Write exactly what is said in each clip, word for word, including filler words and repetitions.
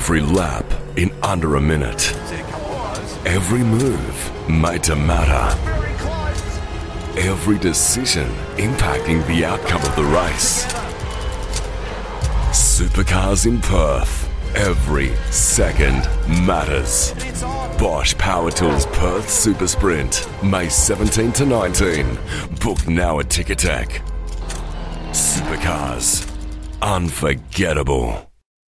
Every lap in under a minute. Every move made to matter. Every decision impacting the outcome of the race. Supercars in Perth. Every second matters. Bosch Power Tools Perth Super Sprint, May seventeenth to nineteenth. Book now at Ticketek. Supercars. Unforgettable.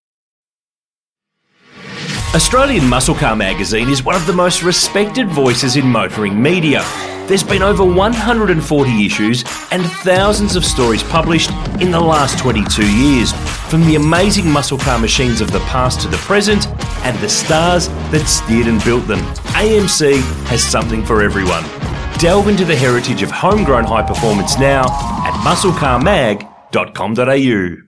Australian Muscle Car Magazine is one of the most respected voices in motoring media. There's been over one hundred forty issues and thousands of stories published in the last twenty-two years, from the amazing muscle car machines of the past to the present, and the stars that steered and built them. A M C has something for everyone. Delve into the heritage of homegrown high performance now at muscle car mag dot com dot a u.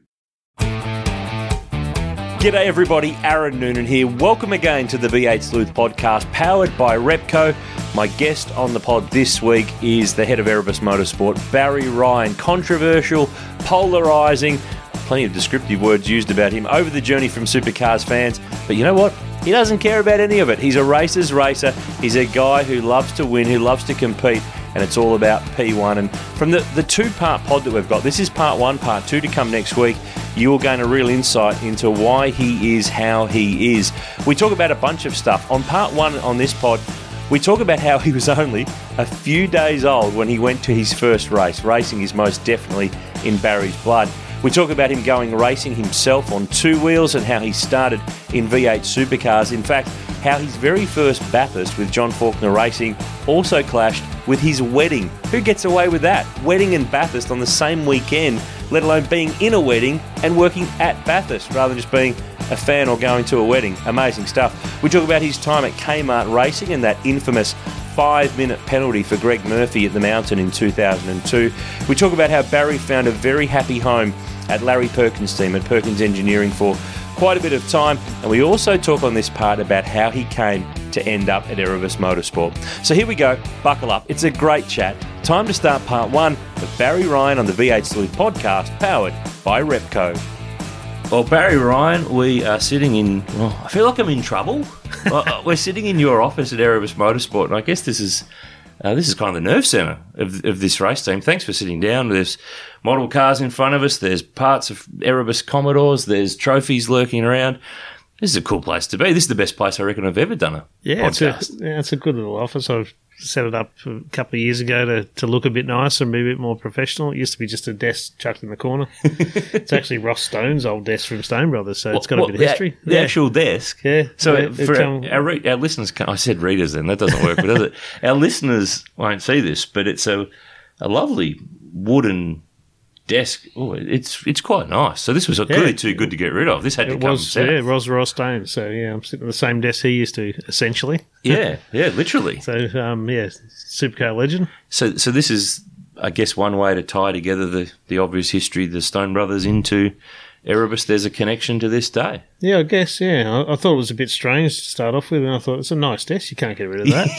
G'day everybody, Aaron Noonan here. Welcome again to the V eight Sleuth podcast, powered by Repco. My guest on the pod this week is the head of Erebus Motorsport, Barry Ryan. Controversial, polarising, plenty of descriptive words used about him over the journey from supercars fans. But you know what? He doesn't care about any of it. He's a racer's racer. He's a guy who loves to win, who loves to compete, and it's all about P one. And from the, the two-part pod that we've got, this is part one, part two to come next week, you'll gain a real insight into why he is how he is. We talk about a bunch of stuff. On part one on this pod, we talk about how he was only a few days old when he went to his first race. Racing is most definitely in Barry's blood. We talk about him going racing himself on two wheels and how he started in V eight supercars. In fact, how his very first Bathurst with John Faulkner Racing also clashed with his wedding. Who gets away with that? Wedding and Bathurst on the same weekend, let alone being in a wedding and working at Bathurst rather than just being a fan or going to a wedding. Amazing stuff. We talk about his time at Kmart Racing and that infamous five-minute penalty for Greg Murphy at the Mountain in two thousand two. We talk about how Barry found a very happy home at Larry Perkins' team at Perkins Engineering for quite a bit of time. And we also talk on this part about how he came to end up at Erebus Motorsport. So here we go. Buckle up. It's a great chat. Time to start part one with Barry Ryan on the V eight Sleuth podcast, powered by Repco. Well, Barry Ryan, we are sitting in... Well, I feel like I'm in trouble. Well, we're sitting in your office at Erebus Motorsport, and I guess this is uh, this is kind of the nerve centre of, of this race team. Thanks for sitting down. There's model cars in front of us. There's parts of Erebus Commodores. There's trophies lurking around. This is a cool place to be. This is the best place I reckon I've ever done a yeah, podcast. It's a, yeah, it's a good little office. I've set it up a couple of years ago to, to look a bit nicer and be a bit more professional. It used to be just a desk chucked in the corner. It's actually Ross Stone's old desk from Stone Brothers, so it's got what, a bit of history. The, the yeah. actual desk? Yeah. So yeah, for come, our, our, our listeners, I said readers then, that doesn't work, but does it? Our listeners won't see this, but it's a, a lovely wooden desk. Oh, it's it's quite nice. So this was clearly yeah. too good to get rid of. This had to it come was, south. Yeah, it was Ross Stone. So, yeah, I'm sitting at the same desk he used to, essentially. Yeah, yeah, literally. So, um, yeah, supercar legend. So so this is, I guess, one way to tie together the, the obvious history of the Stone Brothers into Erebus. There's a connection to this day. Yeah, I guess, yeah. I, I thought it was a bit strange to start off with, and I thought, it's a nice desk. You can't get rid of that.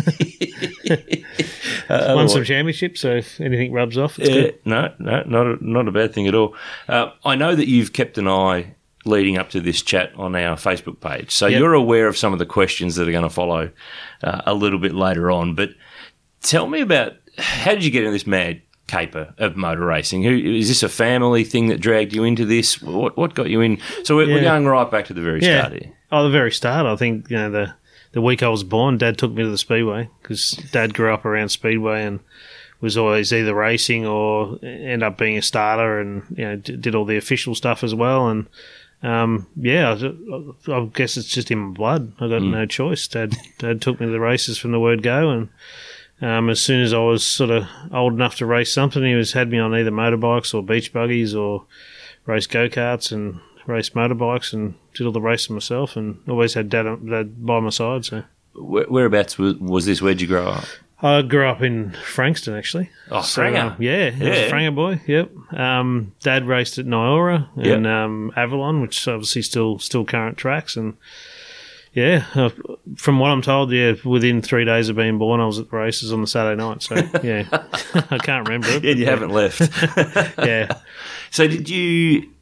So, uh, won some championships, so if anything rubs off, it's yeah, good. No, no, not a, not a bad thing at all. Uh, I know that you've kept an eye leading up to this chat on our Facebook page, so yep. you're aware of some of the questions that are going to follow uh, a little bit later on. But tell me about, how did you get in this mad caper of motor racing? Who is this, a family thing that dragged you into this? What what got you in? So we're, yeah. we're going right back to the very yeah. start here. Oh, the very start. I think, you know, the the week I was born, Dad took me to the Speedway because Dad grew up around Speedway and was always either racing or end up being a starter, and you know d- did all the official stuff as well. And um, yeah, I, I guess it's just in my blood. I got mm. no choice. Dad Dad took me to the races from the word go, and Um, as soon as I was sort of old enough to race something, he was had me on either motorbikes or beach buggies or race go-karts and race motorbikes, and did all the racing myself, and always had Dad, dad by my side. So, Where, whereabouts was, was this? Where'd you grow up? I grew up in Frankston, actually. Oh, so, Franger. Uh, yeah, I was a Franger boy, yep. Um, Dad raced at Nyora and yep. um, Avalon, which is obviously still still current tracks, and yeah, uh, from what I'm told, yeah, within three days of being born, I was at the races on the Saturday night. So, yeah, I can't remember it. Yeah, you yeah. haven't left. Yeah. So did you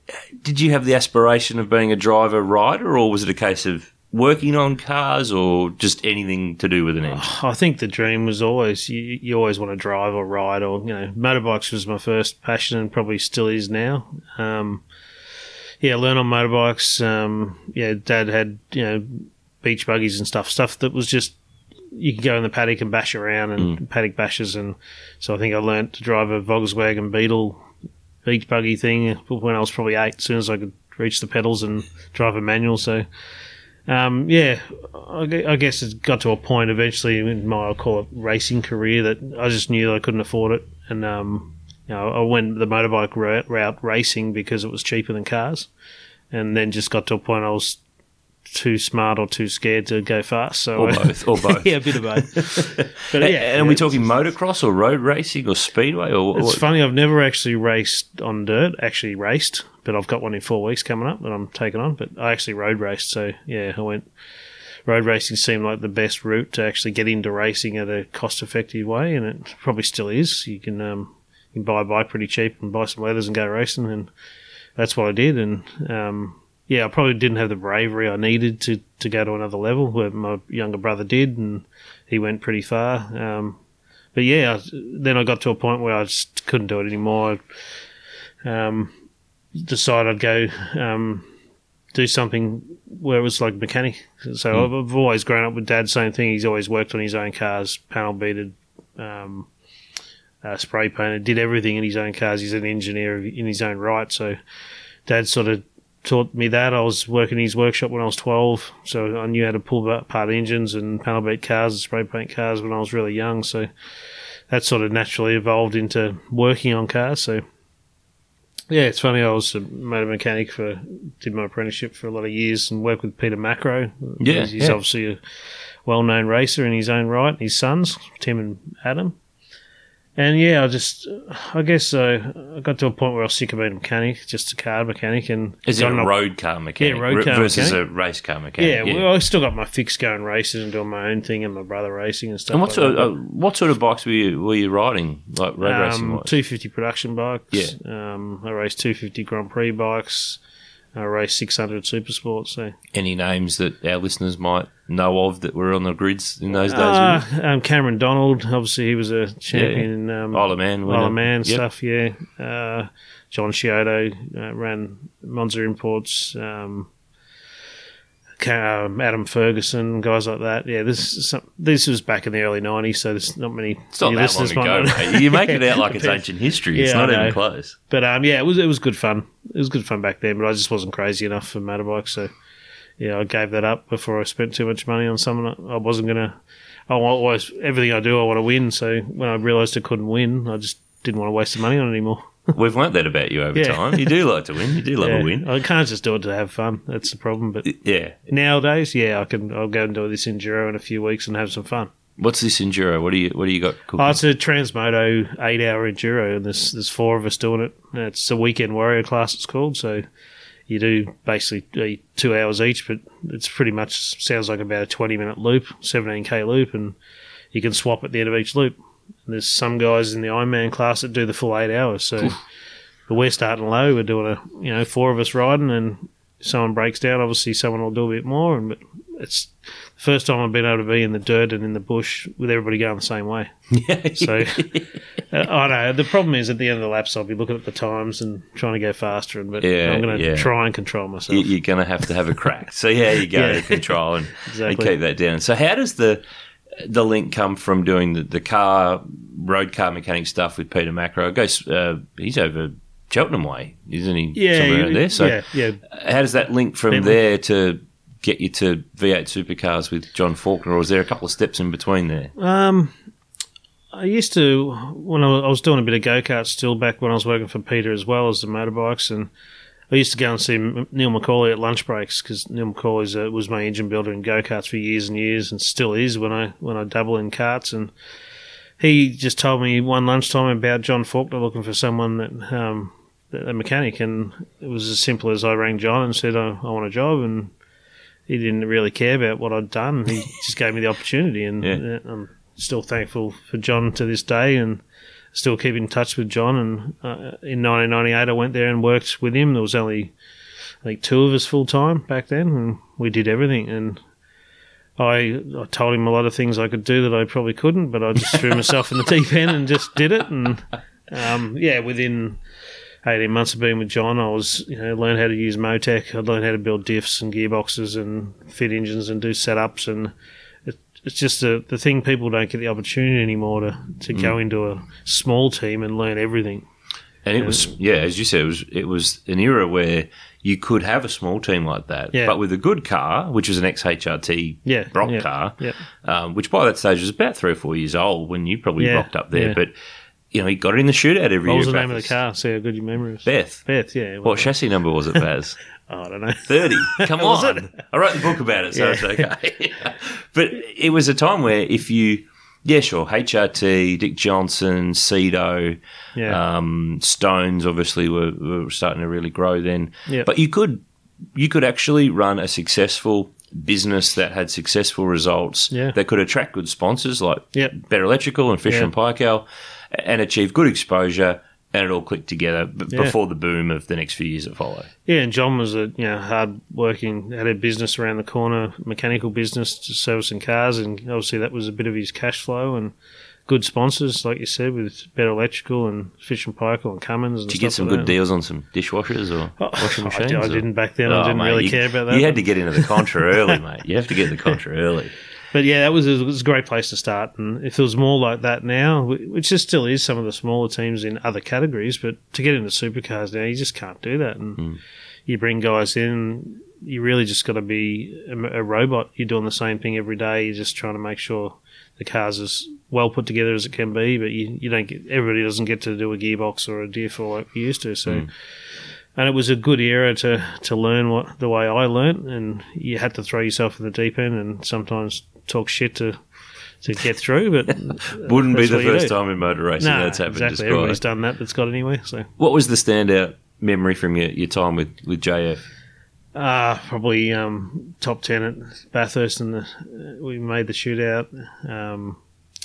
did you have the aspiration of being a driver rider, or was it a case of working on cars, or just anything to do with an engine? I think the dream was always you, you always want to drive or ride, or you know, motorbikes was my first passion and probably still is now. Um, yeah, learn on motorbikes. Um, yeah, Dad had you know beach buggies and stuff, stuff that was just you could go in the paddock and bash around and mm. paddock bashes, and so I think I learnt to drive a Volkswagen Beetle beach buggy thing when I was probably eight. As soon as I could reach the pedals and drive a manual, so. Um, yeah, I, I guess it got to a point eventually in my, I'll call it, racing career that I just knew I couldn't afford it. And, um, you know, I went the motorbike route, route racing because it was cheaper than cars. And then just got to a point I was too smart or too scared to go fast. So or both, or both. Yeah, a bit of both. But, and, yeah, and are we talking motocross or road racing or speedway? Or It's what? funny, I've never actually raced on dirt, actually raced, but I've got one in four weeks coming up that I'm taking on. But I actually road raced, so yeah, I went. Road racing seemed like the best route to actually get into racing at a cost-effective way, and it probably still is. You can um, you can buy a bike pretty cheap and buy some leathers and go racing, and that's what I did. And um, yeah, I probably didn't have the bravery I needed to, to go to another level, where my younger brother did, and he went pretty far. Um, but yeah, then I got to a point where I just couldn't do it anymore. I um, decided I'd go um, do something where it was like mechanic. So mm. I've, I've always grown up with Dad, same thing. He's always worked on his own cars, panel beaded, um, uh, spray painted, did everything in his own cars. He's an engineer in his own right. So Dad sort of taught me that. I was working in his workshop when I was twelve, so I knew how to pull apart engines and panel beat cars and spray paint cars when I was really young. So that sort of naturally evolved into working on cars. So yeah, it's funny. I was a motor mechanic for, did my apprenticeship for a lot of years and worked with Peter Macro. Yeah, he's yeah. obviously a well-known racer in his own right. His sons, Tim and Adam. And yeah, I just, I guess uh, I got to a point where I was sick of being a mechanic, just a car mechanic. And Is it a not, road car mechanic yeah, road car versus mechanic. a race car mechanic? Yeah, Yeah, well, I still got my fix going races and doing my own thing, and my brother racing and stuff. And what like sort that. of, uh, what sort of bikes were you were you riding, like road racing? Um, wise? two fifty production bikes. Yeah. Um, I raced two fifty Grand Prix bikes. I raced six hundred Super Sports. So. Any names that our listeners might know of that were on the grids in those days? Uh, um, Cameron Donald, obviously he was a champion. Yeah. Um, Isle of Man. Isle of Man Yep. stuff, yeah. Uh, John Scioto uh, ran Monza Imports. Um, um, Adam Ferguson, guys like that. Yeah, this is some, this was back in the early nineties, so there's not many. It's not that long listeners might ago, not- mate. You make it Yeah, out like it's ancient history. It's Yeah, not I even know. close. But um, yeah, it was it was good fun. It was good fun back then, but I just wasn't crazy enough for motorbikes, so yeah, I gave that up before I spent too much money on something I wasn't gonna. I always everything I do, I want to win. So when I realised I couldn't win, I just didn't want to waste the money on it anymore. We've learnt that about you over Yeah. time. You do like to win. You do love Yeah, a win. I can't just do it to have fun. That's the problem. But Yeah. nowadays, yeah, I can. I'll go and do this enduro in a few weeks and have some fun. What's this enduro? What do you What do you got cooking? Oh, it's a Transmoto eight-hour enduro, and there's there's four of us doing it. It's a weekend warrior class. It's called. So you do basically uh, two hours each, but it's pretty much sounds like about a twenty-minute loop, seventeen k loop, and you can swap at the end of each loop. And there's some guys in the Ironman class that do the full eight hours. So, but we're starting low. We're doing a you know four of us riding, and if someone breaks down, obviously someone will do a bit more. And but it's the first time I've been able to be in the dirt and in the bush with everybody going the same way. Yeah. So uh, I know the problem is at the end of the laps I'll be looking at the times and trying to go faster, and but Yeah, I'm going to yeah. try and control myself. You- You're going to have to have a crack. So yeah, you go Yeah. to control and, Exactly. and keep that down. So how does the the link come from doing the, the car road car mechanic stuff with Peter Macro? It goes, uh, he's over Cheltenham way, isn't he? Yeah, somewhere you- around there. So yeah, yeah. how does that link from Bentley. there to get you to V eight supercars with John Faulkner, or is there a couple of steps in between there? Um, I used to when I was, I was doing a bit of go karts still back when I was working for Peter as well as the motorbikes, and I used to go and see M- Neil McCauley at lunch breaks because Neil McCauley uh, was my engine builder in go karts for years and years, and still is when I when I dabble in karts. And he just told me one lunchtime about John Faulkner looking for someone that um, a mechanic, and it was as simple as I rang John and said I, I want a job, and he didn't really care about what I'd done. He just gave me the opportunity, and Yeah. uh, I'm still thankful for John to this day. And still keep in touch with John. And uh, in nineteen ninety-eight, I went there and worked with him. There was only, I think, two of us full time back then, and we did everything. And I, I told him a lot of things I could do that I probably couldn't, but I just threw myself in the deep end and just did it. And um, yeah, within eighteen months of being with John, I was, you know, learned how to use Motec. I learned how to build diffs and gearboxes and fit engines and do setups. And it, it's just the the thing, people don't get the opportunity anymore to, to mm. go into a small team and learn everything. And it and, was, yeah, as you said, it was it was an era where you could have a small team like that, yeah. but with a good car, which was an X H R T yeah, Brock yeah, car, yeah. Um, which by that stage was about three or four years old when you probably yeah, rocked up there. yeah. But, you know, he got it in the shootout every what year. What was the name Bathurst. of the car? See how good your memory is. Beth. Beth, yeah. What chassis number was it, Baz? oh, I don't know. thirty. Come Was on. it? I wrote the book about it, so Yeah. it's okay. But it was a time where if you, yeah, sure, H R T, Dick Johnson, Cedo, Yeah. um, Stones obviously were, were starting to really grow then. Yeah. But you could you could actually run a successful business that had successful results, Yeah. that could attract good sponsors like Yep. Better Electrical and Fisher Yeah. and Paykel, and achieve good exposure, and it all clicked together b- Yeah. before the boom of the next few years that followed. Yeah, and John was a you know hard working, had a business around the corner, mechanical business, just servicing cars, and obviously that was a bit of his cash flow and good sponsors, like you said, with Better Electrical and Fish and Paykel and Cummins. And Did you get stuff some like good that. deals on some dishwashers or Oh, washing I machines? did- I or- didn't back then. I Oh, didn't mate, really you, care about that. You had to get into the contra early, mate. You have to get in the contra early. But yeah, that was, it was a great place to start. And if there was more like that now, which there still is some of the smaller teams in other categories, but to get into supercars now, you just can't do that. And Mm. you bring guys in, you really just got to be a, a robot. You're doing the same thing every day. You're just trying to make sure the car's as well put together as it can be. But you, you don't get, everybody doesn't get to do a gearbox or a diff or like we used to. So. Mm. And it was a good era to, to learn what the way I learnt, and you had to throw yourself in the deep end and sometimes talk shit to to get through. But Wouldn't be that's the what you first do. time in motor racing No, that's happened. exactly. Just Everybody's quite. done that that's got anywhere. So What was the standout memory from your, your time with, with J F? uh, probably um, top ten at Bathurst, and the, we made the shootout. Um,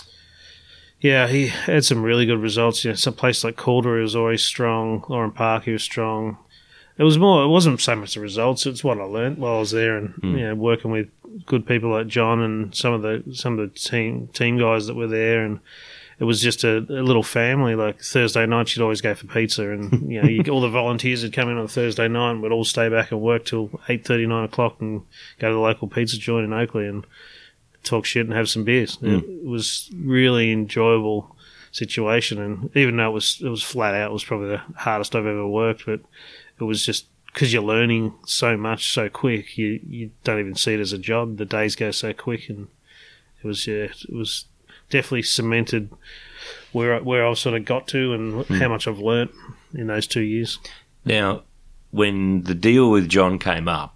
yeah, he had some really good results. You know, some place like Calder was always strong. Lauren Park, he was strong. It was more. It wasn't so much the results. It's what I learnt while I was there, and Mm. you know, working with good people like John and some of the some of the team team guys that were there, and it was just a, a little family. Like Thursday night, you'd always go for pizza, and you know, you, all the volunteers would come in on Thursday night, and we'd all stay back and work till eight thirty, nine o'clock, and go to the local pizza joint in Oakley and talk shit and have some beers. Mm. It, it was really enjoyable situation, and even though it was it was flat out, it was probably the hardest I've ever worked, but it was just because you're learning so much so quick, you you don't even see it as a job. The days go so quick, and it was yeah, it was definitely cemented where I, where I've sort of got to and Mm. how much I've learnt in those two years. Now, when the deal with John came up,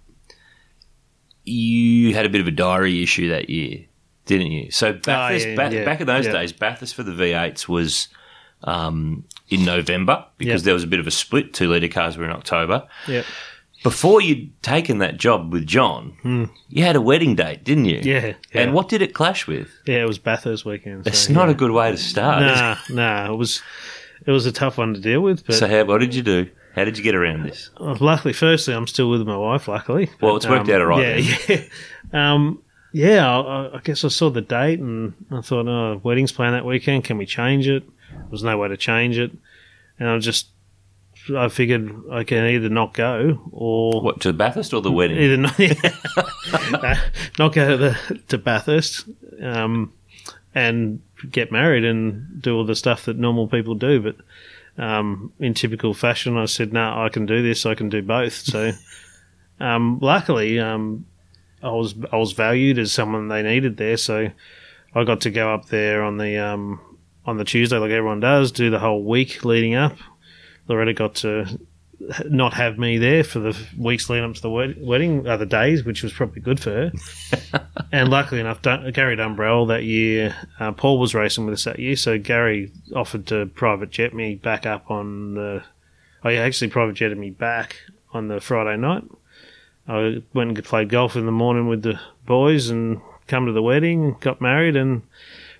you had a bit of a diary issue that year, didn't you? So Bathurst, Oh, yeah, ba- yeah, back in those yeah. days, Bathurst for the V eights was um, in November because Yeah. there was a bit of a split. Two litre cars were in October. Yeah, Before you'd taken that job with John, Mm. you had a wedding date, didn't you? yeah, yeah. And what did it clash with? Yeah, it was Bathurst weekend. It's so, not yeah. a good way to start. is Nah, nah. It was it was a tough one to deal with, it? but So how, what did you do? How did you get around this? Well, luckily, firstly, I'm still with my wife. Luckily, Well, it's worked um, out all right Yeah, yeah. Um, yeah. I, I guess I saw the date and I thought, oh, wedding's planned that weekend. Can we change it? There was no way to change it, and I just, I figured I can either not go or What, to Bathurst or the wedding? either not, uh, not go to the to Bathurst, um, and get married and do all the stuff that normal people do, but. Um, in typical fashion, I said, "No, nah, I can do this. I can do both." So, um, luckily, um, I was I was valued as someone they needed there. So, I got to go up there on the um, on the Tuesday, like everyone does, do the whole week leading up. Loretta got to not have me there for the weeks leading up to the wed- wedding, other days, which was probably good for her. And luckily enough, Dun- Gary Dumbrell that year, uh, Paul was racing with us that year, so Gary offered to private jet me back up on the. Oh, yeah, actually private jetted me back on the Friday night. I went and played golf in the morning with the boys and come to the wedding, got married, and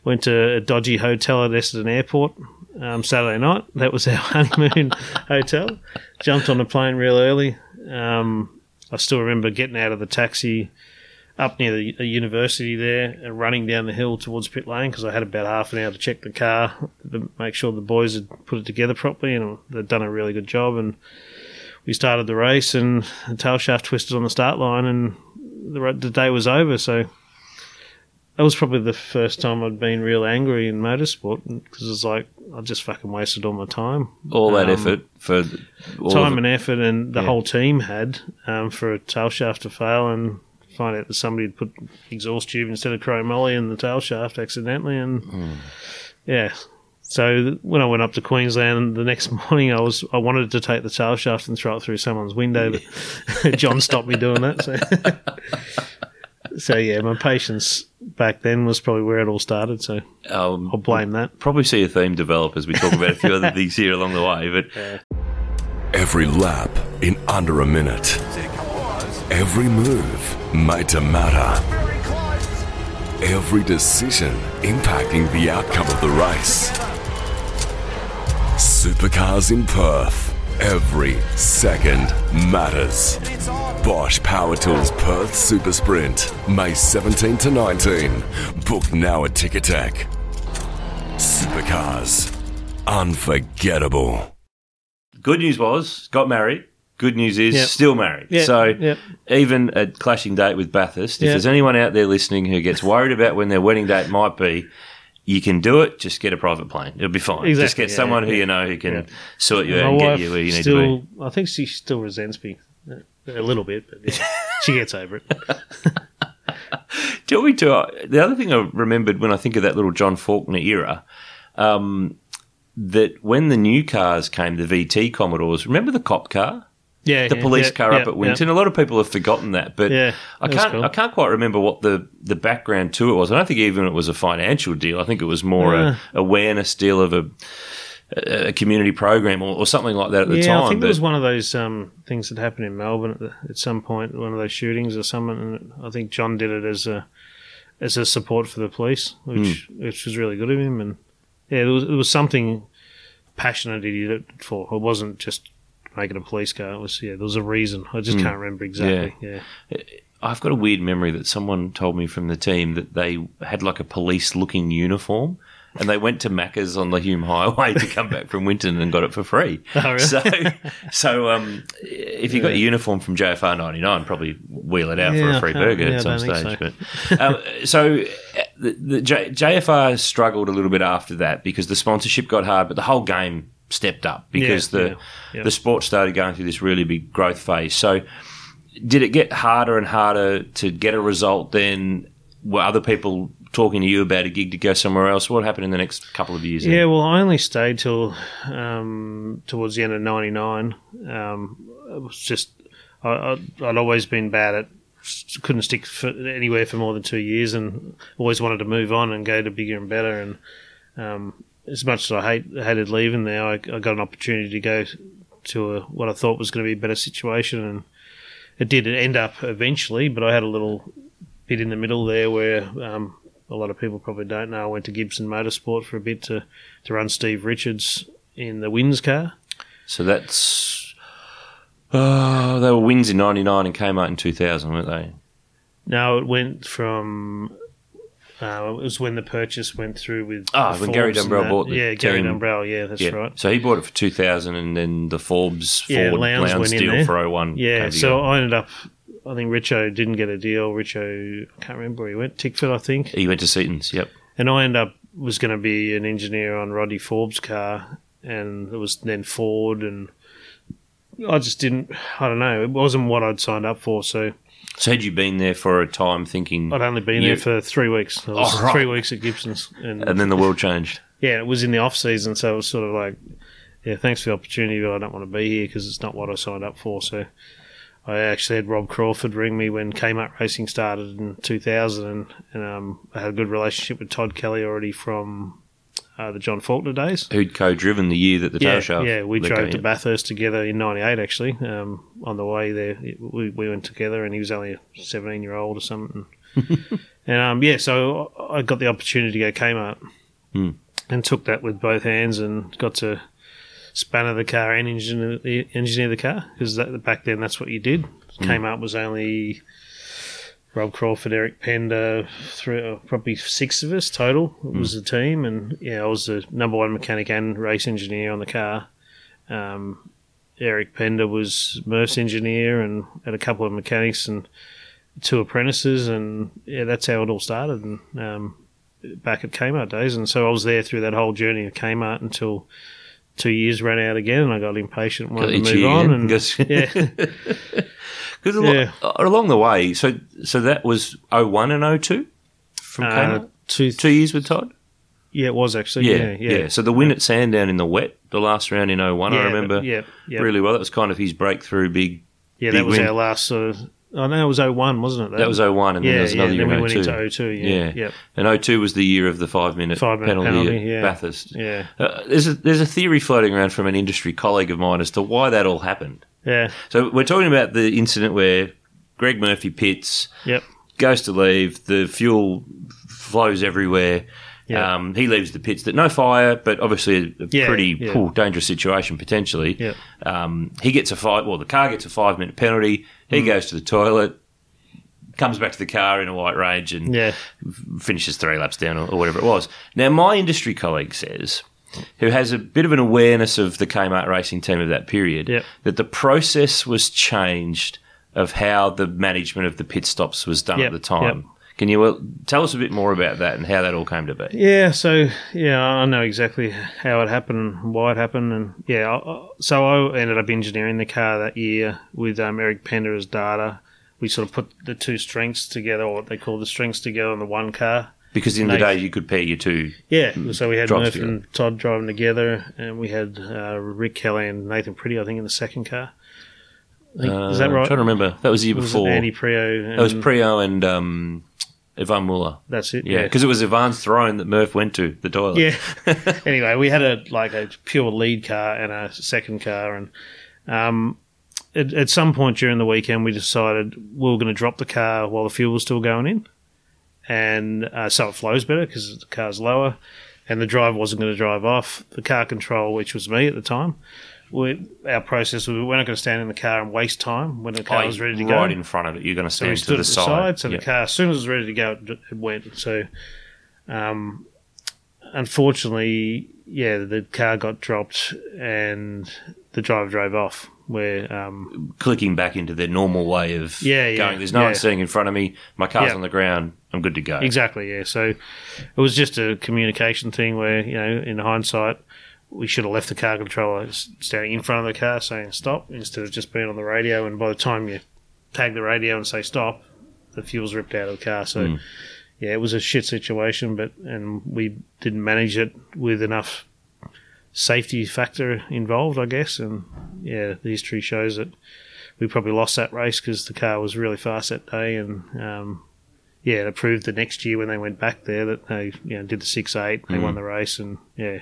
went to a dodgy hotel at Essendon Airport um, Saturday night. That was our honeymoon hotel. Jumped on a plane real early. Um, I still remember getting out of the taxi up near the, the university there and running down the hill towards pit lane because I had about half an hour to check the car to make sure the boys had put it together properly and they'd done a really good job. And we started the race and the tail shaft twisted on the start line and the, the day was over. So that was probably the first time I'd been real angry in motorsport because it's like I just fucking wasted all my time. All that um, effort for all time of and effort, and the Yeah. whole team had um, for a tail shaft to fail and find out that somebody had put exhaust tube instead of chromoly in the tail shaft accidentally, and Mm. yeah. So when I went up to Queensland the next morning, I was I wanted to take the tail shaft and throw it through someone's window, but John stopped me doing that. So, so yeah, my patience back then was probably where it all started. So Um, I'll blame that. Probably see a theme develop as we talk about a few other things here along the way. But Every lap in under a minute. Every move made to matter. Every decision impacting the outcome of the race. Supercars in Perth. Every second matters. Bosch Power Tools Perth Super Sprint. May seventeenth to nineteenth. Book now at Ticketek. Supercars. Unforgettable. good news was, got married. Good news is, Yep. still married. Yep. So Yep. even a clashing date with Bathurst, if Yep. there's anyone out there listening who gets worried about when their wedding date might be, you can do it. Just get a private plane. It'll be fine. Exactly, Just get yeah, someone who yeah. you know who can Yeah. sort you My out and wife get you where you need still, to be. I think she still resents me uh, a little bit, but yeah, she gets over it. Tell me too. uh, The other thing I remembered when I think of that little John Faulkner era, um, that when the new cars came, the V T Commodores. Remember the cop car? Yeah, The yeah, police yeah, car yeah, up at Winton. A lot of people have forgotten that, but Yeah, I that was can't. cool. I can't quite remember what the, the background to it was. I don't think even it was a financial deal. I think it was more Yeah. a awareness deal of a, a community program or, or something like that at the yeah, time. I think but it was one of those um, things that happened in Melbourne at, the, at some point, one of those shootings or something. And I think John did it as a as a support for the police, which Hmm. which was really good of him. And yeah, there was, it was something passionate he did it for. It wasn't just making a police car. It was yeah, there was a reason. I just can't remember exactly. Yeah. I've got a weird memory that someone told me from the team that they had like a police-looking uniform. And they went to Macca's on the Hume Highway to come back from Winton and got it for free. Oh, really? So, so um, if you got your uniform from J F R ninety-nine, probably wheel it out for Yeah, a free I- burger yeah, at I some don't think stage. But um, so uh, the, the J, JFR struggled a little bit after that because the sponsorship got hard, but the whole game stepped up because Yeah, the yeah, yeah. the sport started going through this really big growth phase. So, did it get harder and harder to get a result then? Were other people talking to you about a gig to go somewhere else? What happened in the next couple of years? then? Yeah, well, I only stayed till um, towards the end of ninety-nine. Um, it was just I, I'd, I'd always been bad at couldn't stick for anywhere for more than two years, and always wanted to move on and go to bigger and better. And um, as much as I hate, hated leaving there, I, I got an opportunity to go to a, what I thought was going to be a better situation, and it did end up eventually. But I had a little bit in the middle there where. Um, A lot of people probably don't know. I went to Gibson Motorsport for a bit to, to run Steve Richards in the Wins car. So that's oh, they were wins in ninety-nine and came out in two thousand, weren't they? No, it went from. Uh, it was when the purchase went through with. Ah, the when Gary Forbes and Dumbrell that. bought the Yeah, Gary team. Dumbrell. Yeah, that's yeah. right. So he bought it for two thousand, and then the Forbes Yeah, Ford Lowndes Lowndes went in deal there. for oh one. Yeah, came so together. I ended up. I think Richo didn't get a deal. Richo, I can't remember where he went. Tickford, I think. he went to Seaton's. Yep. And I ended up was going to be an engineer on Roddy Forbes' car, and it was then Ford, and I just didn't. I don't know. It wasn't what I'd signed up for, so So had you been there for a time thinking, I'd only been You- there for three weeks. I was Oh, right. three weeks at Gibson's, and, and then the world changed? yeah, it was in the off season, so it was sort of like, yeah, thanks for the opportunity, but I don't want to be here because it's not what I signed up for. So I actually had Rob Crawford ring me when Kmart Racing started in two thousand, and, and um, I had a good relationship with Todd Kelly already from uh, the John Faulkner days. Who'd co-driven the year that the Yeah, tail shaft? yeah, we let drove go, to yeah. Bathurst together in ninety-eight, actually. Um, on the way there, we, we went together, and he was only a seventeen-year-old or something. and, um, yeah, so I got the opportunity to go Kmart Mm. and took that with both hands and got to spanner the car and engineer the, engineer the car, because back then that's what you did. Mm. Kmart was only Rob Crawford, Eric Pender, three, uh, probably six of us total. It was Mm. the team, and yeah, I was the number one mechanic and race engineer on the car. Um, Eric Pender was Murph's engineer, and had a couple of mechanics and two apprentices, and yeah, that's how it all started. And um, back at Kmart days, and so I was there through that whole journey of Kmart until two years ran out again, and I got impatient, and wanted to move on. And yeah. Because al- Yeah. along the way, so so that was oh one and oh two from Uh, Kmart? two, Two years with Todd? yeah, it was actually. Yeah, Yeah, yeah. yeah. So the win at Sandown in the wet, the last round in oh one, I Yeah, remember but- yeah, yeah. really well. That was kind of his breakthrough big. Yeah, big that was win. our last sort of. Oh no, it was oh one, wasn't it? That was oh one, and then yeah, there was another yeah. year Then we in went oh two. into oh two. Yeah, Yeah. yeah, And oh two was the year of the five-minute Five-minute penalty, penalty, at yeah. Bathurst. yeah, Uh, there's, a, there's a theory floating around from an industry colleague of mine as to why that all happened. yeah. So we're talking about the incident where Greg Murphy pits, Yep. goes to leave, the fuel flows everywhere. Yeah. Um, he leaves the pits. That no fire, but obviously a, a Yeah, pretty yeah. phew, dangerous situation potentially. Yeah. Um, he gets a five. Well, the car gets a five minute penalty. He Mm. goes to the toilet, comes back to the car in a white rage, and Yeah. finishes three laps down or, or whatever it was. Now, my industry colleague says, who has a bit of an awareness of the Kmart racing team of that period, Yep. that the process was changed of how the management of the pit stops was done Yep, at the time. yep. Can you uh, tell us a bit more about that and how that all came to be? Yeah, so yeah, I know exactly how it happened and why it happened, and yeah, I, I- so I ended up engineering the car that year with um, Eric Pender as data. We sort of put the two strengths together, or what they call the strengths together, on the one car. Because in the Nathan- day you could pair your two. Yeah, so we had Drives Murph together. and Todd driving together, and we had uh, Rick Kelly and Nathan Pretty, I think, in the second car. I think, Uh, is that right? I'm trying to remember. That was the year Was it before. Andy Prio. And That was Prio and um, Ivan Muller. That's it. Yeah, Yeah. because it was Ivan's throne that Murph went to, the toilet. Yeah. Anyway, we had a like a pure lead car and a second car, and um, at, at some point during the weekend, we decided we were going to drop the car while the fuel was still going in, and uh, so it flows better because the car's lower, and the driver wasn't going to drive off. The car control, which was me at the time, we, our process was we weren't going to stand in the car and waste time when the car Oh, was ready to right go. in front of it. You're going to So we stand to stood the at the side. side, so Yep. the car, as soon as it was ready to go, it it went. So, um, unfortunately, yeah, the car got dropped and the driver drove off. Where, um, Clicking back into their normal way of Yeah, yeah, going, there's no one yeah. sitting in front of me, my car's Yeah. on the ground, I'm good to go. exactly, yeah. So it was just a communication thing where, you know, in hindsight, we should have left the car controller standing in front of the car saying stop instead of just being on the radio. And by the time you tag the radio and say stop, the fuel's ripped out of the car. So, Mm. yeah, it was a shit situation, but and we didn't manage it with enough safety factor involved, I guess. And yeah, the history shows that we probably lost that race because the car was really fast that day. And um, yeah, it proved the next year when they went back there that they you know did the six eight, they Mm. won the race, and yeah.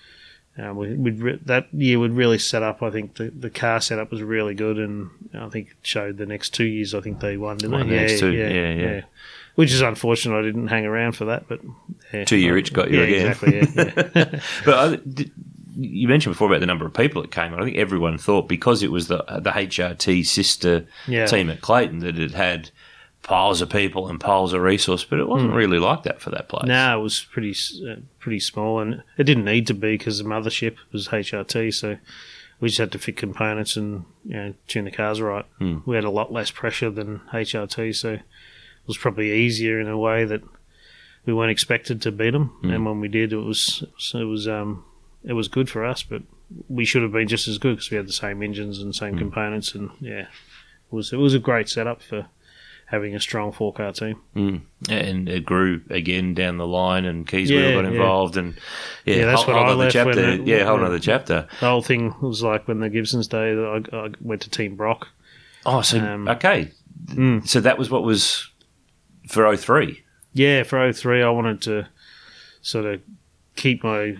Um, we, we'd re- that year would really set up. I think the, the car setup was really good, and I think it showed the next two years. I think they won, didn't Won they? the next two, yeah, yeah. Which is unfortunate. I didn't hang around for that, but yeah. Two year itch got you yeah, again. Exactly. Yeah, yeah. But I, did, you mentioned before about the number of people that came on. I think everyone thought because it was the the H R T sister Yeah. team at Clayton that it had piles of people and piles of resource, but it wasn't really like that for that place. No, it was pretty s- uh, pretty small, and it didn't need to be because the mothership was H R T, so we just had to fit components and you know tune the cars right. Hmm. We had a lot less pressure than H R T, so it was probably easier in a way that we weren't expected to beat them, Hmm. and when we did, it was it was it was, um, it was good for us, but we should have been just as good because we had the same engines and same Hmm. components, and yeah, it was it was a great setup for having a strong four car team. Mm. And it grew again down the line, and Keyswell Yeah, got yeah. involved, and yeah, Yeah, that's whole, what whole I other left chapter. when it- yeah, whole yeah. other chapter. The whole thing was like when the Gibsons day that I, I went to Team Brock. Oh, so Um, okay, Mm. so that was what was for oh three. Yeah, for oh three, I wanted to sort of keep my,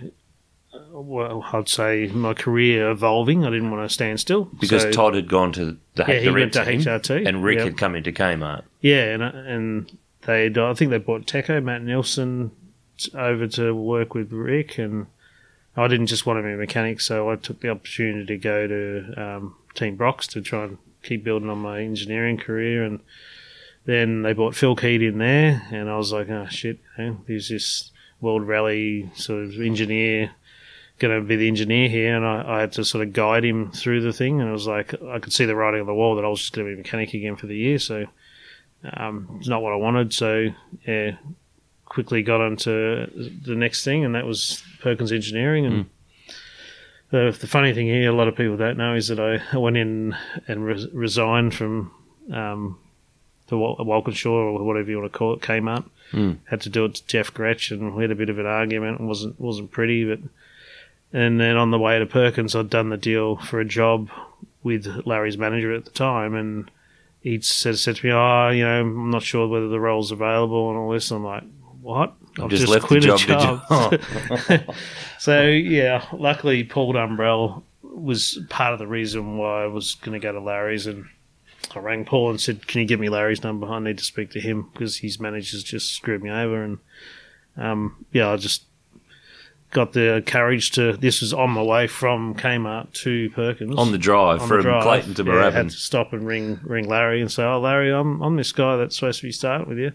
well, I'd say my career evolving. I didn't want to stand still. Because so, Todd had gone to the, yeah, the he Red went to team, H R T. and Rick Yep. had come into Kmart. Yeah, and and they, I think they brought Teco, Matt Nielsen, over to work with Rick, and I didn't just want to be a mechanic, so I took the opportunity to go to um, Team Brox to try and keep building on my engineering career, and then they brought Phil Keed in there, and I was like, oh shit, you know, there's this World Rally sort of engineer going to be the engineer here, and I, I had to sort of guide him through the thing, and it was like I could see the writing on the wall that I was just going to be a mechanic again for the year, so um, it's not what I wanted, so yeah, quickly got onto the next thing, and that was Perkins Engineering. And mm. the, the funny thing here, a lot of people don't know, is that I went in and res- resigned from um, the Wal- Walkinshaw, or whatever you want to call it, Kmart. Mm. Had to do it to Jeff Gretsch, and we had a bit of an argument. It wasn't wasn't pretty, but and then on the way to Perkins, I'd done the deal for a job with Larry's manager at the time, and he'd said, said to me, "Oh, you know, I'm not sure whether the role's available," and all this. And I'm like, "What? I've just, just left quit the a job." job." Did you? Oh. So yeah, luckily Paul Dumbrell was part of the reason why I was going to go to Larry's, and I rang Paul and said, "Can you give me Larry's number? I need to speak to him because his managers just screwed me over." And um, yeah, I just got the courage to. This was on my way from Kmart to Perkins on the drive on from the drive. Clayton to yeah, Moorabbin. I had to stop and ring ring Larry and say, "Oh, Larry, I'm I'm this guy that's supposed to be starting with you."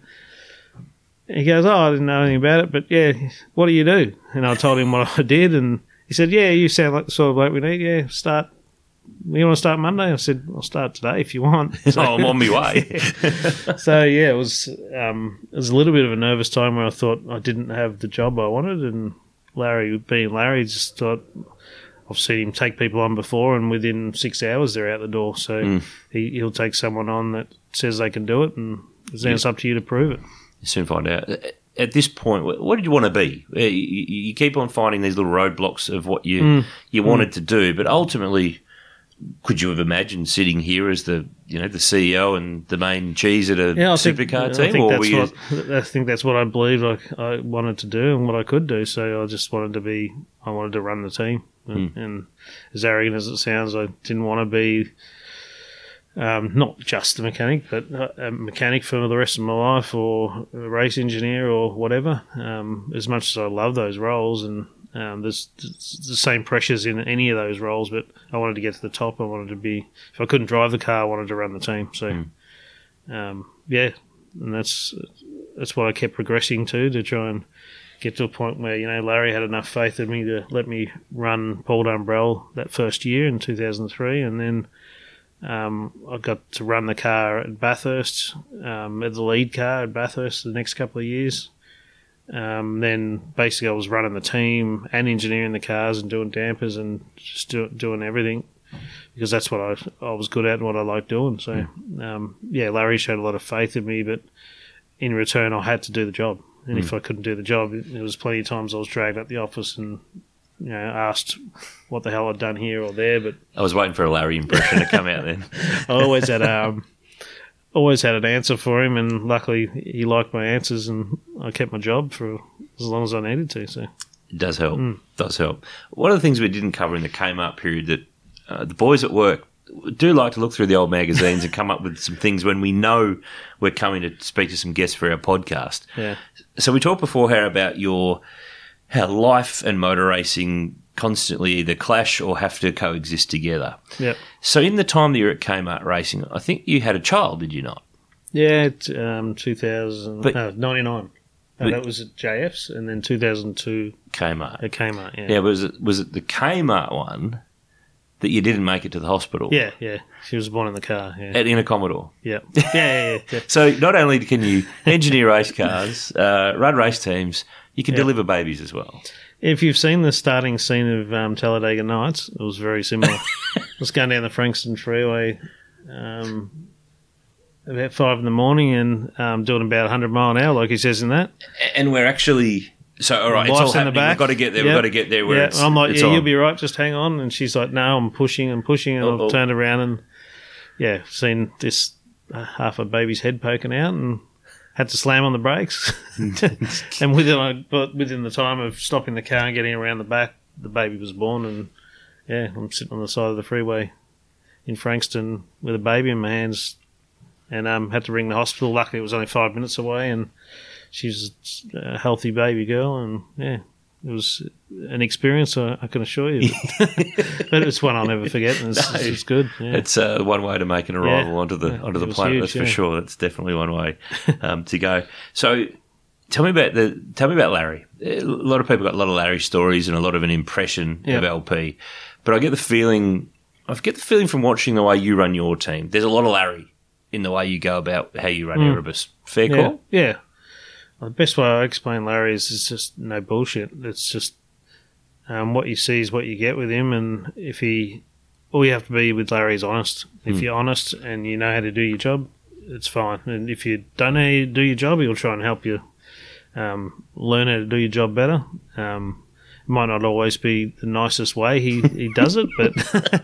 And he goes, "Oh, I didn't know anything about it, but yeah, what do you do?" And I told him what I did, and he said, "Yeah, you sound like the sort of bloke we need. Yeah, start. You want to start Monday?" I said, "I'll start today if you want." So, oh, I'm on my way. yeah. So yeah, it was um, it was a little bit of a nervous time where I thought I didn't have the job I wanted, and Larry, being Larry, just thought, I've seen him take people on before, and within six hours they're out the door. So mm. he, he'll take someone on that says they can do it, and then yeah. it's up to you to prove it. You soon find out. At this point, what did you want to be? You, you keep on finding these little roadblocks of what you mm. you wanted mm. to do, but ultimately, could you have imagined sitting here as the you know the C E O and the main cheese at a yeah, supercar think, team? I think, or that's were you... what, I think that's what I believed I, I wanted to do and what I could do. So I just wanted to be. I wanted to run the team, and, mm. and as arrogant as it sounds, I didn't want to be. Um, not just a mechanic, but a mechanic for the rest of my life, or a race engineer, or whatever. Um, as much as I love those roles, and um, there's, there's the same pressures in any of those roles, but I wanted to get to the top. I wanted to be, if I couldn't drive the car, I wanted to run the team. So, mm. um, yeah, and that's that's what I kept progressing to, to try and get to a point where, you know, Larry had enough faith in me to let me run Paul Dumbrell that first year in two thousand three, and then Um, I got to run the car at Bathurst, um, the lead car at Bathurst the next couple of years. Um, then basically I was running the team and engineering the cars and doing dampers and just do, doing everything because that's what I, I was good at and what I liked doing. So, um, yeah, Larry showed a lot of faith in me, but in return I had to do the job. And mm. if I couldn't do the job, there was plenty of times I was dragged at the office and you know, asked what the hell I'd done here or there, but I was waiting for a Larry impression to come out then. I always had um, always had an answer for him, and luckily he liked my answers, and I kept my job for as long as I needed to. So it does help. Mm. Does help. One of the things we didn't cover in the Kmart period that uh, the boys at work do like to look through the old magazines and come up with some things when we know we're coming to speak to some guests for our podcast. Yeah. So we talked before here about your. How life and motor racing constantly either clash or have to coexist together. Yep. So in the time that you were at Kmart Racing, I think you had a child, did you not? Yeah, t- um, two thousand, but, no, ninety-nine. No, that was at J F's, and then two thousand two Kmart. At Kmart, yeah. Yeah, was it, was it the Kmart one that you didn't make it to the hospital? Yeah, yeah. She was born in the car, yeah. At, in a Commodore? Yeah. Yeah, yeah, yeah. yeah. So not only can you engineer race cars, uh, run race teams, you can yep. deliver babies as well. If you've seen the starting scene of um, Talladega Nights, it was very similar. I was going down the Frankston Freeway um, about five in the morning and um, doing about one hundred mile an hour, like he says in that. And we're actually... So, all right, it's all happening. We've got to get there. Yep. We've got to get there where yep. it's I'm like, it's yeah, on. You'll be right. Just hang on. And she's like, no, I'm pushing and pushing. And Uh-oh. I've turned around and, yeah, seen this uh, half a baby's head poking out and had to slam on the brakes. And within, but within the time of stopping the car and getting around the back, the baby was born. And, yeah, I'm sitting on the side of the freeway in Frankston with a baby in my hands and um, had to ring the hospital. Luckily, it was only five minutes away, and she's a healthy baby girl. And, yeah, it was an experience, I, I can assure you. But, but it's one I'll never forget, and it's, No, it's good. Yeah. It's uh, one way to make an arrival Yeah. onto the Yeah, onto the it was planet. huge, that's for yeah. sure. That's definitely one way um, to go. So, tell me about the tell me about Larry. A lot of people got a lot of Larry stories and a lot of an impression Yeah. of L P, but I get the feeling I get the feeling from watching the way you run your team. There's a lot of Larry in the way you go about how you run Mm. Erebus. Fair Yeah, call. yeah. Well, the best way I explain Larry is it's just no bullshit. It's just um, what you see is what you get with him, and if he, all you have to be with Larry is honest. If Mm. you're honest and you know how to do your job, it's fine. And if you don't know how to do your job, he'll try and help you um, learn how to do your job better. Um, it might not always be the nicest way he, he does it, but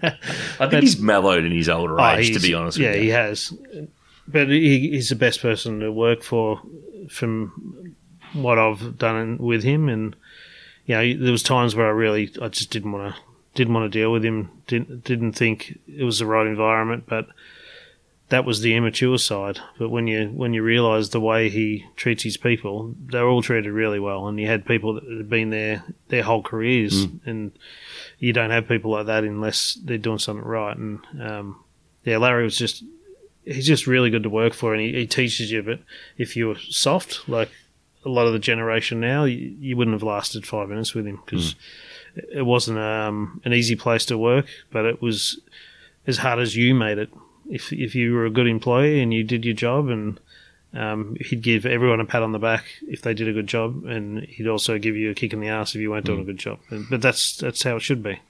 I think he's mellowed in his older Oh, age, to he's- be honest yeah, with you. he has. But he, he's the best person to work for from what I've done with him. And, you know, there was times where I really, I just didn't want to, didn't want to deal with him. Didn't, didn't think it was the right environment, but that was the immature side. But when you, when you realise the way he treats his people, they're all treated really well. And you had people that had been there their whole careers, Mm. and you don't have people like that unless they're doing something right. And, um, yeah, Larry was just, he's just really good to work for, and he, he teaches you. But if you were soft, like a lot of the generation now, you, you wouldn't have lasted five minutes with him, because Mm. it wasn't um, an easy place to work, but it was as hard as you made it. If if you were a good employee and you did your job, and um, he'd give everyone a pat on the back if they did a good job, and he'd also give you a kick in the ass if you weren't doing Mm. a good job. And, but that's that's how it should be.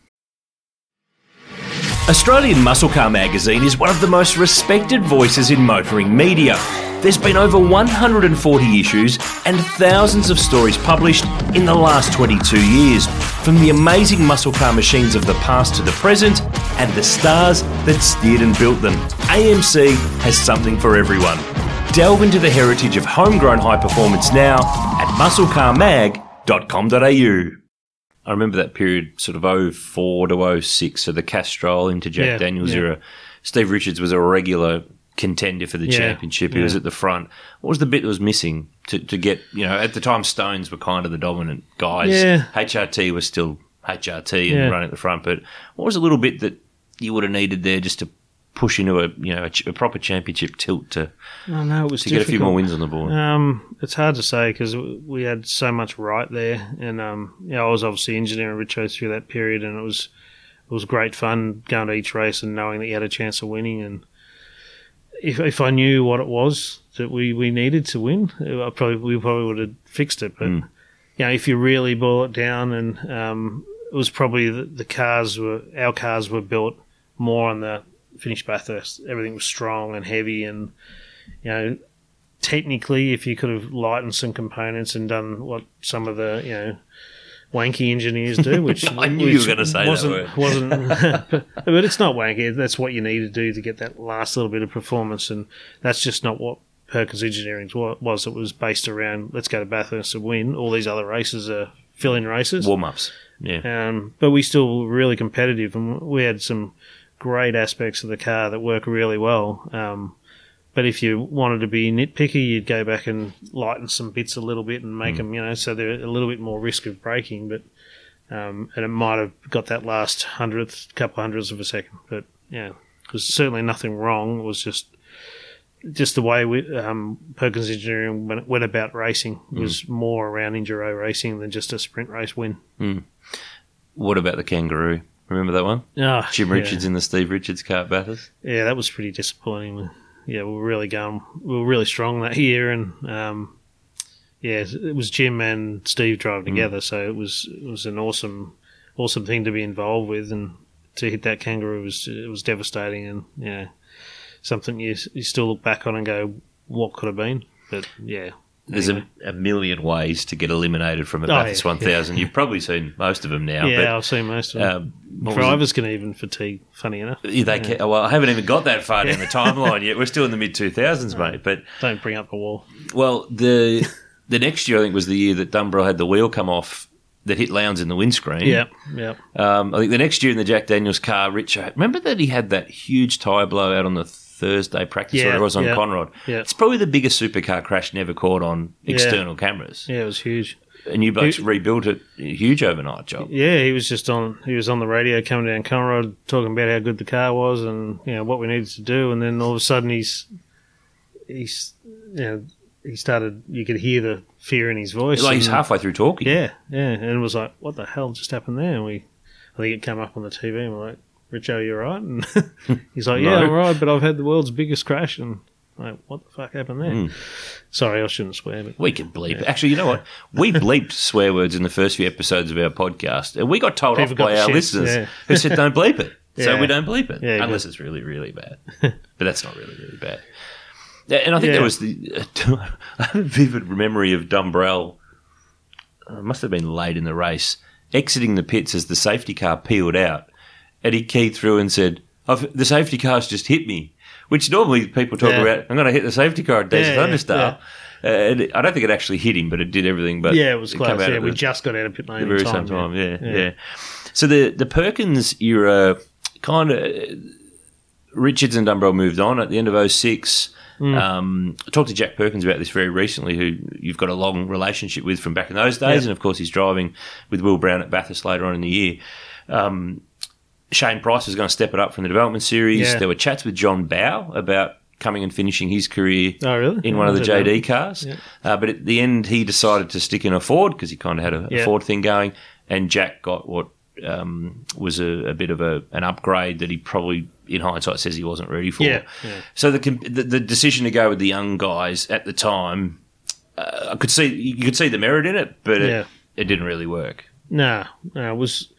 Australian Muscle Car magazine is one of the most respected voices in motoring media. There's been over one hundred forty issues and thousands of stories published in the last twenty-two years, from the amazing muscle car machines of the past to the present, and the stars that steered and built them. A M C has something for everyone. Delve into the heritage of homegrown high performance now at muscle car mag dot com dot a u. I remember that period, sort of oh four to oh six, so the Castrol into Jack Yeah, Daniels yeah. era. Steve Richards was a regular contender for the Yeah, championship. He yeah. was at the front. What was the bit that was missing to, to get, you know, at the time Stones were kind of the dominant guys. Yeah. H R T was still H R T and Yeah. running at the front, but what was a little bit that you would have needed there just to push into a, you know, a, ch- a proper championship tilt to, No, no, it was to get a few more difficult. wins on the board? Um, it's hard to say because we had so much right there, and um, you know, I was obviously engineering Richo through that period, and it was it was great fun going to each race and knowing that you had a chance of winning. And if if I knew what it was that we, we needed to win, I probably we probably would have fixed it. But Mm. you know, if you really boil it down, and um, it was probably the, the cars were our cars were built more on the finished Bathurst. Everything was strong and heavy, and you know, technically, if you could have lightened some components and done what some of the, you know, wanky engineers do, which I knew you were which gonna say that wasn't, word. wasn't but, but it's not wanky. That's what you need to do to get that last little bit of performance, and that's just not what Perkins Engineering was. It was based around, let's go to Bathurst and win. All these other races are fill-in races. Warm-ups, yeah. Um, but we still were really competitive, and we had some great aspects of the car that work really well. Um, but if you wanted to be nitpicky, you'd go back and lighten some bits a little bit and make them, you know, so they're a little bit more risk of breaking. But um, and it might have got that last hundredth, couple hundredths of a second. But yeah, there's certainly nothing wrong. It was just just the way we, um, Perkins Engineering went, went about racing was more around enduro racing than just a sprint race win. Mm. What about the Kangaroo? Remember that one? Oh, Jim yeah. Richards in the Steve Richards car at Bathurst? Yeah, that was pretty disappointing. Yeah, we were really going, we were really strong that year, and um, yeah, it was Jim and Steve driving together, so it was it was an awesome, awesome thing to be involved with, and to hit that Kangaroo was it was devastating, and yeah, something you you still look back on and go, what could have been? But yeah, There's anyway. a, a million ways to get eliminated from a Oh, Bathurst yeah, one thousand. yeah. You've probably seen most of them now. Yeah, but, I've seen most of them. um, what was Drivers can even fatigue, funny enough. it? They Yeah. can, well, I haven't even got that far down the timeline yet. We're still in the mid two thousands, mate. But Don't bring up the wall. well, the the next year I think was the year that Dumbrell had the wheel come off that hit Lowndes in the windscreen. Yeah, yeah. Um, I think the next year in the Jack Daniels car, Richard, remember that he had that huge tyre blowout on the Thursday practice, Yeah, or it was on yeah, Conrod. yeah. It's probably the biggest supercar crash never caught on external cameras. Yeah, it was huge. And you blokes He- rebuilt it, a huge overnight job. Yeah, he was just on. He was on the radio coming down Conrod, talking about how good the car was and you know what we needed to do. And then all of a sudden, he's he's you know he started. You could hear the fear in his voice. Like he's and- halfway through talking. Yeah, yeah, and it was like, what the hell just happened there? And we, I think it came up on the T V, and we're like, Richo, you all right? And he's like, yeah, No. I'm all right, but I've had the world's biggest crash, and I'm like, what the fuck happened there? Mm. Sorry, I shouldn't swear, but We can bleep. Actually, you know what? We bleeped swear words in the first few episodes of our podcast, and we got told People off got by the our shits, listeners yeah. who said don't bleep it. So Yeah. we don't bleep it, Yeah, unless good. it's really, really bad. But that's not really, really bad. Yeah, and I think Yeah. there was the. I have a vivid memory of Dumbrell. It must have been late in the race, exiting the pits as the safety car peeled out, and he keyed through and said, I've, "The safety car's just hit me," which normally people talk Yeah. about. I'm going to hit the safety car at Desert Yeah, yeah, Thunderstar. Uh, and it- I don't think it actually hit him, but it did everything. But yeah, it was came close. out Yeah, at we the- just got out of pit lane the in very time. same time. Yeah, yeah. Yeah. So the the Perkins era kind of Richards and Dumbrell moved on at the end of oh six. Mm. Um, I talked to Jack Perkins about this very recently, who you've got a long relationship with from back in those days, Yeah. and of course he's driving with Will Brown at Bathurst later on in the year. Um, Shane Price was going to step it up from the development series. Yeah. There were chats with John Bow about coming and finishing his career Oh, really? in one of the I J didn't D know. cars. Yeah. Uh, but at the end, he decided to stick in a Ford because he kind of had a, a Yeah. Ford thing going, and Jack got what um, was a, a bit of a, an upgrade that he probably, in hindsight, says he wasn't ready for. Yeah, yeah. So the, com- the the decision to go with the young guys at the time, uh, I could see you could see the merit in it, but Yeah. it, it didn't really work. No, no, it was.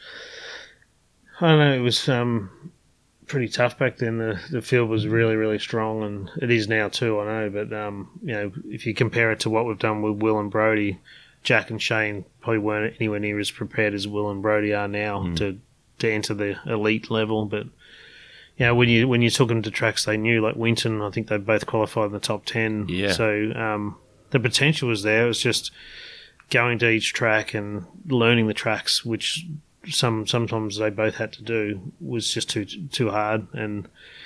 I don't know. It was um, pretty tough back then. The the field was really, really strong, and it is now too. I know, but um, you know, if you compare it to what we've done with Will and Brody, Jack and Shane probably weren't anywhere near as prepared as Will and Brody are now Mm. to to enter the elite level. But you know, when you when you took them to tracks they knew, like Winton, I think they both qualified in the top ten. Yeah. So um, the potential was there. It was just going to each track and learning the tracks, which some sometimes they both had to do, was just too too hard, and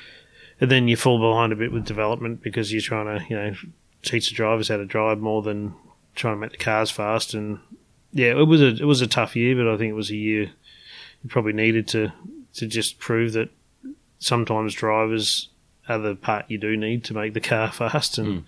and then you fall behind a bit with development because you're trying to you know teach the drivers how to drive more than trying to make the cars fast. And yeah, it was a it was a tough year, but I think it was a year you probably needed to to just prove that sometimes drivers are the part you do need to make the car fast. And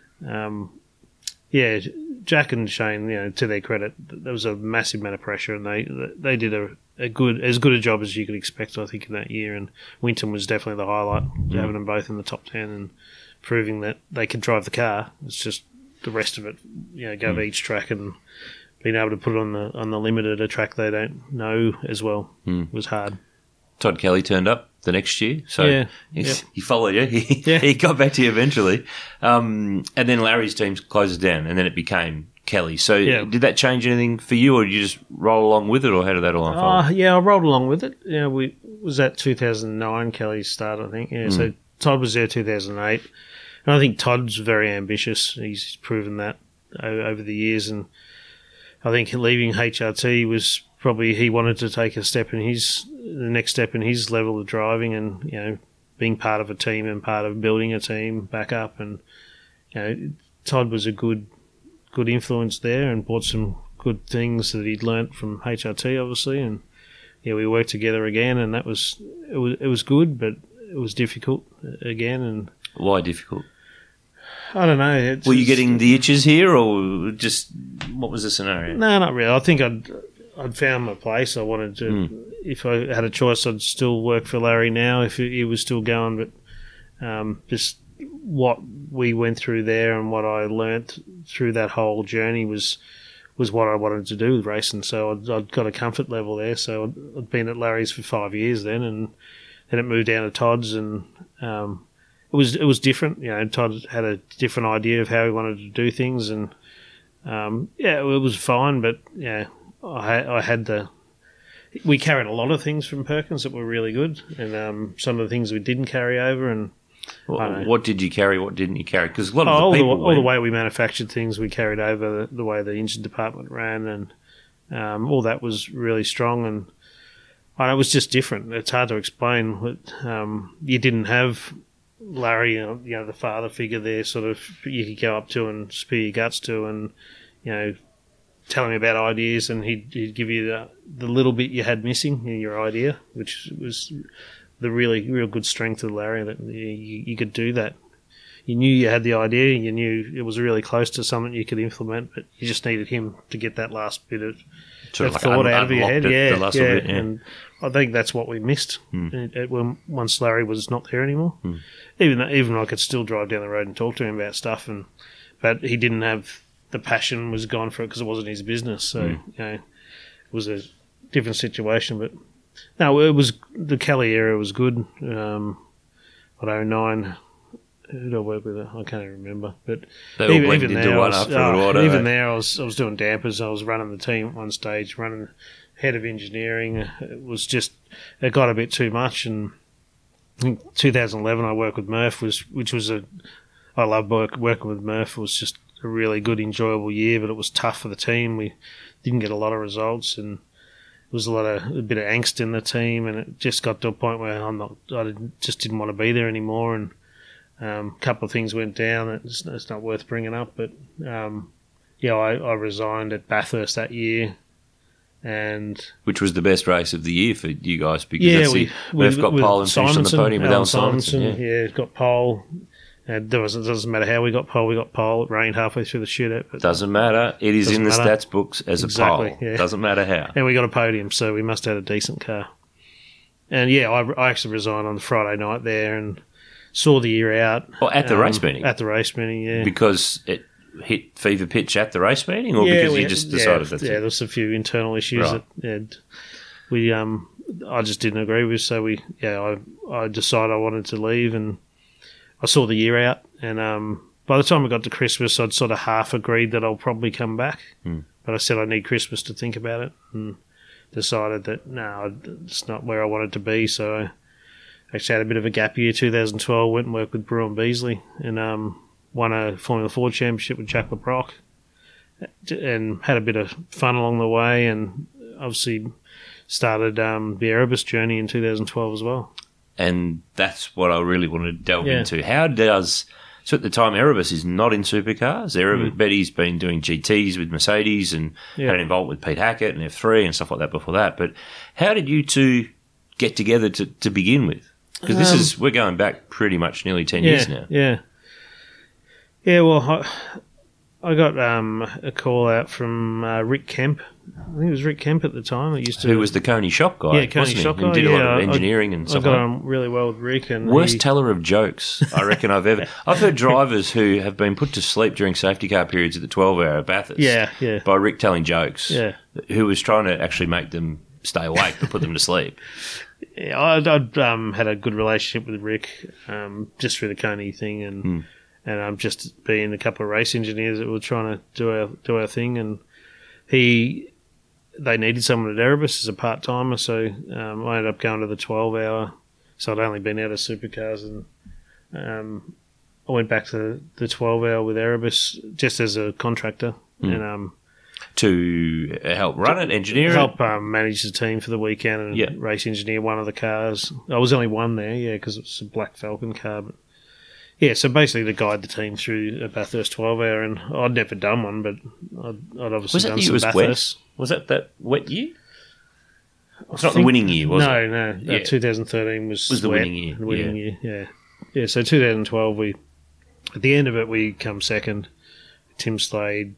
um, yeah, Jack and Shane, you know, to their credit, there was a massive amount of pressure, and they they did a, a good as good a job as you could expect, I think, in that year. And Winton was definitely the highlight, having them both in the top ten and proving that they could drive the car. It's just the rest of it, you know, go to each track and being able to put it on the on the limit at a track they don't know as well was hard. Todd Kelly turned up the next year, so Yeah, he, yeah. he followed you. He, Yeah. he got back to you eventually, um, and then Larry's team closes down, and then it became Kelly. So Yeah. did that change anything for you, or did you just roll along with it, or how did that all unfold? Uh, yeah, I rolled along with it. Yeah, we was that two thousand nine Kelly's start, I think. Yeah, so Todd was there two thousand eight, and I think Todd's very ambitious. He's proven that o- over the years, and I think leaving H R T was probably he wanted to take a step in his the next step in his level of driving, and you know being part of a team and part of building a team back up. And you know Todd was a good good influence there and brought some good things that he'd learnt from H R T, obviously. And yeah, we worked together again, and that was it was it was good, but it was difficult again. And Why difficult? I don't know. It's, Were you it's- getting the itches here, or just what was the scenario? No, not really. I think I'd I'd found my place. I wanted to. If I had a choice, I'd still work for Larry now if he was still going. But um, just what we went through there and what I learnt through that whole journey was was what I wanted to do with racing. So I'd, I'd got a comfort level there. So I'd, I'd been at Larry's for five years then, and then it moved down to Todd's, and um, it was it was different. You know, Todd had a different idea of how he wanted to do things, and um, yeah, it was fine. But yeah, I I had the we carried a lot of things from Perkins that were really good, and um, some of the things we didn't carry over. And What, what did you carry? What didn't you carry? Because a lot of oh, the all, people the, all the way we manufactured things, we carried over the, the way the engine department ran, and um, all that was really strong. And I know, it was just different. It's hard to explain. But, um, you didn't have Larry, you know, you know, the father figure there, sort of you could go up to and spew your guts to, and you know, tell him about ideas, and he'd, he'd give you the, the little bit you had missing in your idea, which was the really real good strength of Larry, that you, you could do that. You knew you had the idea, you knew it was really close to something you could implement, but you just needed him to get that last bit of, sort of of like thought un- out of your head. it, Yeah, the last yeah. bit, yeah. And I think that's what we missed Hmm. it, it, when, once Larry was not there anymore. Hmm. Even though, even I could still drive down the road and talk to him about stuff, and but he didn't have the passion, was gone for it because it wasn't his business. So Hmm. you know, it was a different situation, but. No, it was the Kelly era was good. Um, what oh nine, who did I work with? I can't even remember. But They all blended into there, I one was, after a oh, while, don't even they? there, I was I was doing dampers. I was running the team at one stage, running head of engineering. It was just it got a bit too much. And I think two thousand eleven, I worked with Murph, was which was a I loved work, working with Murph. It was just a really good, enjoyable year, but it was tough for the team. We didn't get a lot of results, and there was a lot of a bit of angst in the team, and it just got to a point where I'm not, I didn't, just didn't want to be there anymore. And um, a couple of things went down. It's, it's not worth bringing up, but um, yeah, I, I resigned at Bathurst that year, and Which was the best race of the year for you guys, because yeah, that's we the, Murph got pole and finished on the podium with Alan Simonson. Yeah. yeah, got pole. And there was, it doesn't matter how we got pole. We got pole. It rained halfway through the shootout. But Doesn't matter. It is Doesn't in the matter. stats books as Exactly, a pole. yeah. Doesn't matter how. And we got a podium, so we must have had a decent car. And yeah, I, I actually resigned on the Friday night there and saw the year out. Oh, at the um, race meeting? At the race meeting, yeah. Because it hit fever pitch at the race meeting, or yeah, because we- you just decided yeah, that's yeah, it? there was a few internal issues Right. that yeah, we um I just didn't agree with, so we yeah I I decided I wanted to leave, and I saw the year out, and um by the time we got to Christmas, I'd sort of half agreed that I'll probably come back, Hmm. but I said I need Christmas to think about it, and decided that no, it's not where I wanted to be. So I actually had a bit of a gap year. twenty twelve, went and worked with Brew and Beasley, and um won a Formula Four championship with Jack LeBrock, and had a bit of fun along the way, and obviously started um, the Erebus journey in two thousand twelve as well. And that's what I really want to delve Yeah. into. How does... So at the time, Erebus is not in supercars. Erebus, Betty's been doing G Ts with Mercedes and Yeah. had involved with Pete Hackett and F three and stuff like that before that. But how did you two get together to, to begin with? Because this Um, is... We're going back pretty much nearly ten yeah, years now. Yeah. Yeah, well, I, I got um, a call out from uh, Rick Kemp. I think it was Rick Kemp at the time. It used to Who was the Coney shop guy, Yeah, Coney wasn't he? shop And guy, did a lot yeah, of I- engineering and I stuff got like that. on really well with Rick. And Worst he- teller of jokes, I reckon I've ever... I've heard drivers who have been put to sleep during safety car periods at the twelve hour at Bathurst Yeah, yeah. by Rick telling jokes, Yeah. who was trying to actually make them stay awake but put them to sleep. Yeah, I'd, I'd um, had a good relationship with Rick um, just through the Coney thing, and Hmm. and um, just being a couple of race engineers that were trying to do our do our thing, and he they needed someone at Erebus as a part timer, so um, I ended up going to the twelve hour. So I'd only been out of supercars, and um, I went back to the twelve hour with Erebus just as a contractor, and um, To help run it, engineer it. help um, manage the team for the weekend and Yeah. race engineer one of the cars. I was only one there, yeah, because it was a Black Falcon car. But yeah, so basically to guide the team through a Bathurst twelve hour, and I'd never done one, but I'd, I'd obviously Was that done the year some it was Bathurst. wet? Was that that wet year? It's I not the think- winning year, was no, it? No, no. Yeah. twenty thirteen was Was the wet, winning year, The winning year, yeah. Yeah, so twenty twelve, we at the end of it, we come second. Tim Slade,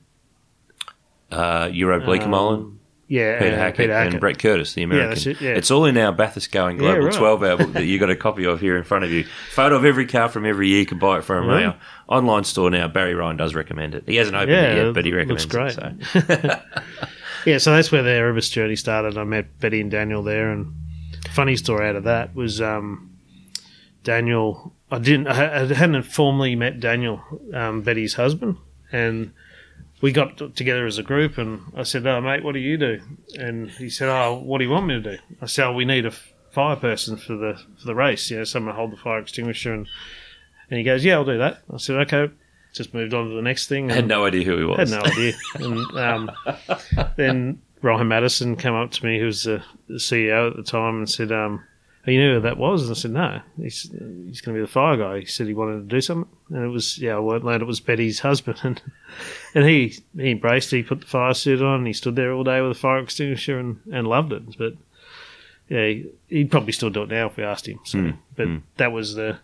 Uh, Euro Bleekemolen, um, yeah, Peter and Hackett, Peter Hackett. and Brett Curtis, the American. that's it, yeah. It's all in our Bathurst Going Global Yeah, right. twelve hour book that you got a copy of here in front of you. Photo of every car from every year. You can buy it from Really? our online store now. Barry Ryan does recommend it. He hasn't opened Yeah, it yet, but he it recommends looks it. great. So. Yeah, so that's where the Erebus journey started. I met Betty and Daniel there, and funny story out of that was um, Daniel, I didn't, I I hadn't formally met Daniel, um, Betty's husband, and we got together as a group, and I said, "Oh, mate, what do you do?" And he said, "Oh, what do you want me to do?" I said, "Oh, we need a fire person for the for the race. You know, someone to hold the fire extinguisher." And and he goes, "Yeah, I'll do that." I said, "Okay." Just moved on to the next thing. Had no idea who he was. Had no idea. And um, then Ryan Madison came up to me, who was the, the C E O at the time, and said, um, "Oh, you knew who that was?" And I said, "No, he's he's going to be the fire guy." He said he wanted to do something, and it was yeah. I learned it was Betty's husband, and and he he embraced it. He put the fire suit on, and he stood there all day with a fire extinguisher and, and loved it. But yeah, he, he'd probably still do it now if we asked him. So, mm, but mm. that was the,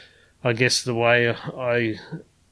I guess, the way I.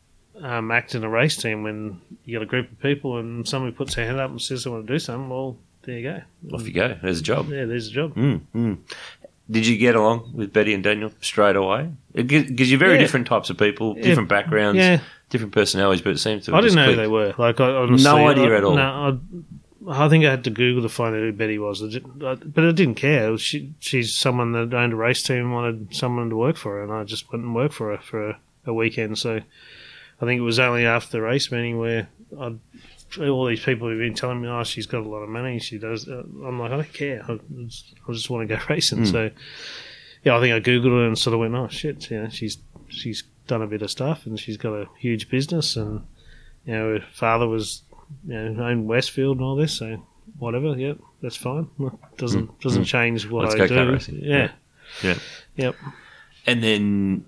Um, act in a race team when you got a group of people and somebody puts their hand up and says they want to do something. Well, there you go. Off you go. There's a job. Yeah, there's a job. Mm, mm. Did you get along with Betty and Daniel straight away? Because you're very yeah. different types of people, different yeah. backgrounds, yeah. different personalities, but it seems to have I didn't know clicked. who they were. Like, I, honestly, no idea I, at all. No, I, I think I had to Google to find out who Betty was. I did, I, but I didn't care. Was she, she's someone that owned a race team and wanted someone to work for her, and I just went and worked for her for a, a weekend. So I think it was only after the race meeting where I'd, all these people have been telling me, "Oh, she's got a lot of money. She does." I'm like, I don't care. I just, I just want to go racing. Mm. So, yeah, I think I googled her and sort of went, "Oh shit, you know, she's she's done a bit of stuff and she's got a huge business, and you know, her father was, you know, owned Westfield and all this. So whatever, yeah, that's fine. Doesn't mm. doesn't change what Let's I go do. Car racing. Yeah. yeah, yeah, yep. And then.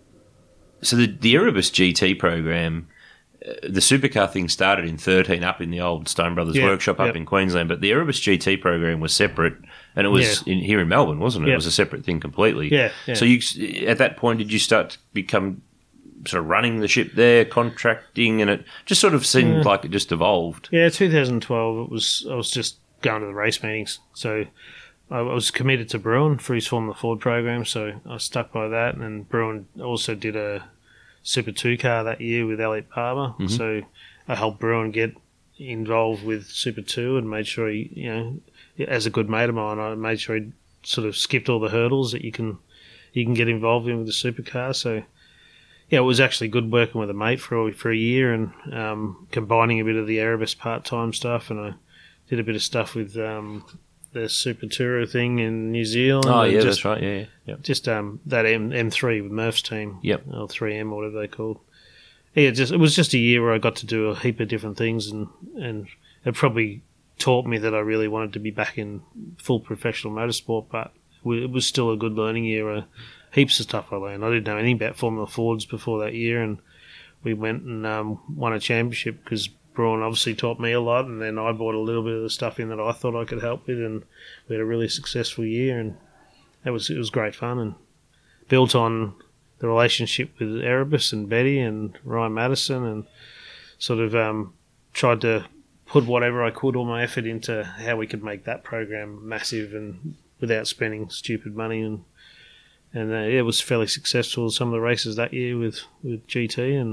So the, the Erebus G T program, uh, the supercar thing started in thirteen up in the old Stone Brothers yeah, workshop up yep. in Queensland, but the Erebus G T program was separate, and it was yeah. in, here in Melbourne, wasn't it? Yep. It was a separate thing completely. Yeah, yeah. So you, at that point, did you start to become sort of running the ship there, contracting, and it just sort of seemed yeah. like it just evolved? Yeah, twenty twelve, it was. I was just going to the race meetings, so I was committed to Bruin for his Formula Ford program, so I stuck by that. And then Bruin also did a Super two car that year with Elliot Palmer, mm-hmm. so I helped Bruin get involved with Super two and made sure he, you know, as a good mate of mine, I made sure he sort of skipped all the hurdles that you can you can get involved in with the supercar. So yeah, it was actually good working with a mate for a, for a year and um, combining a bit of the Erebus part time stuff, and I did a bit of stuff with. Um, the Super Tourer thing in New Zealand. Oh, yeah, just, that's right, yeah. Yep. Just um, that M, M3 with Murph's team. Yep. Or three M or whatever they called. Yeah, just, it was just a year where I got to do a heap of different things, and, and it probably taught me that I really wanted to be back in full professional motorsport, but it was still a good learning year. Uh, heaps of stuff I learned. I didn't know anything about Formula Fords before that year, and we went and um, won a championship because Braun obviously taught me a lot, and then I brought a little bit of the stuff in that I thought I could help with, and we had a really successful year, and it was it was great fun, and built on the relationship with Erebus and Betty and Ryan Madison, and sort of um, tried to put whatever I could, all my effort into how we could make that program massive and without spending stupid money, and and uh, yeah, it was fairly successful. Some of the races that year with, with G T, and,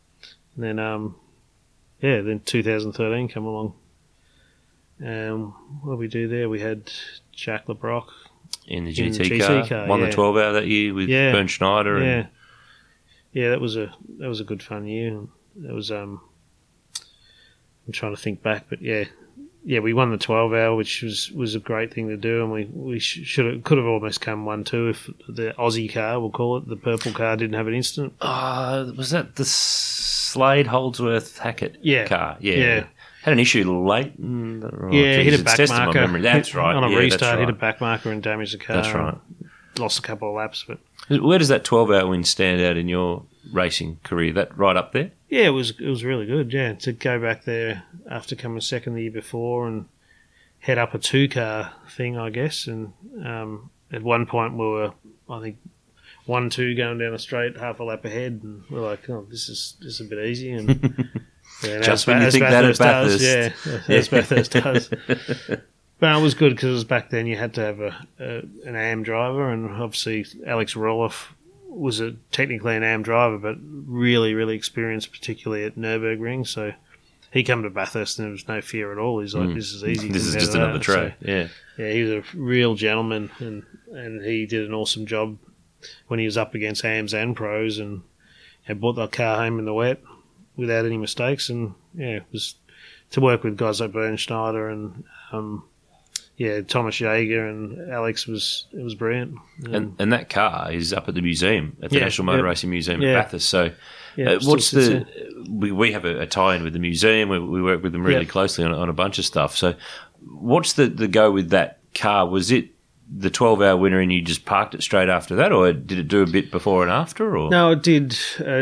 and then um. Yeah, then two thousand thirteen come along. Um, what did we do there? We had Jack LeBrock in the G T, in the G T car, car, won yeah. the twelve hour that year with yeah. Bernd Schneider. Yeah, and... yeah, that was a that was a good fun year. That was um, I'm trying to think back, but yeah, yeah, we won the twelve hour, which was, was a great thing to do, and we we should have could have almost come one two if the Aussie car, we'll call it, the purple car, didn't have an incident. Uh, was that the Slade Holdsworth Hackett yeah. car? Yeah. yeah. Had an issue late. Oh, yeah, geez, hit a back marker. That's right. On a yeah, restart, right. hit a back marker and damaged the car. That's right. Lost a couple of laps. But where does that twelve hour win stand out in your racing career? That right up there? Yeah, it was it was really good, yeah. To go back there after coming second the year before and head up a two-car thing, I guess. And um, at one point we were, I think, one two going down a straight, half a lap ahead, and we're like, oh, this is this is a bit easy. And yeah, just when you think that at Bathurst. Yeah, as Bathurst does. But it was good because it was back then you had to have a, a an A M driver, and obviously Alex Roloff was a technically an A M driver, but really, really experienced, particularly at Nürburgring. So he came to Bathurst and there was no fear at all. He's like, mm. this is easy. This is just another tray. So, yeah. Yeah, he was a real gentleman, and, and he did an awesome job when he was up against A Ms and pros, and and brought the car home in the wet without any mistakes. And yeah, it was to work with guys like Bernd Schneider and um, yeah, Thomas Jaeger and Alex was it was brilliant. And, and and that car is up at the museum, at the Yeah, National Motor yeah. Racing Museum Yeah. at Bathurst. So, Yeah, uh, it still what's sits the? We, we have a, a tie-in with the museum. We, we work with them really Yeah. closely on, on a bunch of stuff. So, what's the the go with that car? Was it the twelve-hour winner, and you just parked it straight after that, or did it do a bit before and after? Or No, it did. Uh,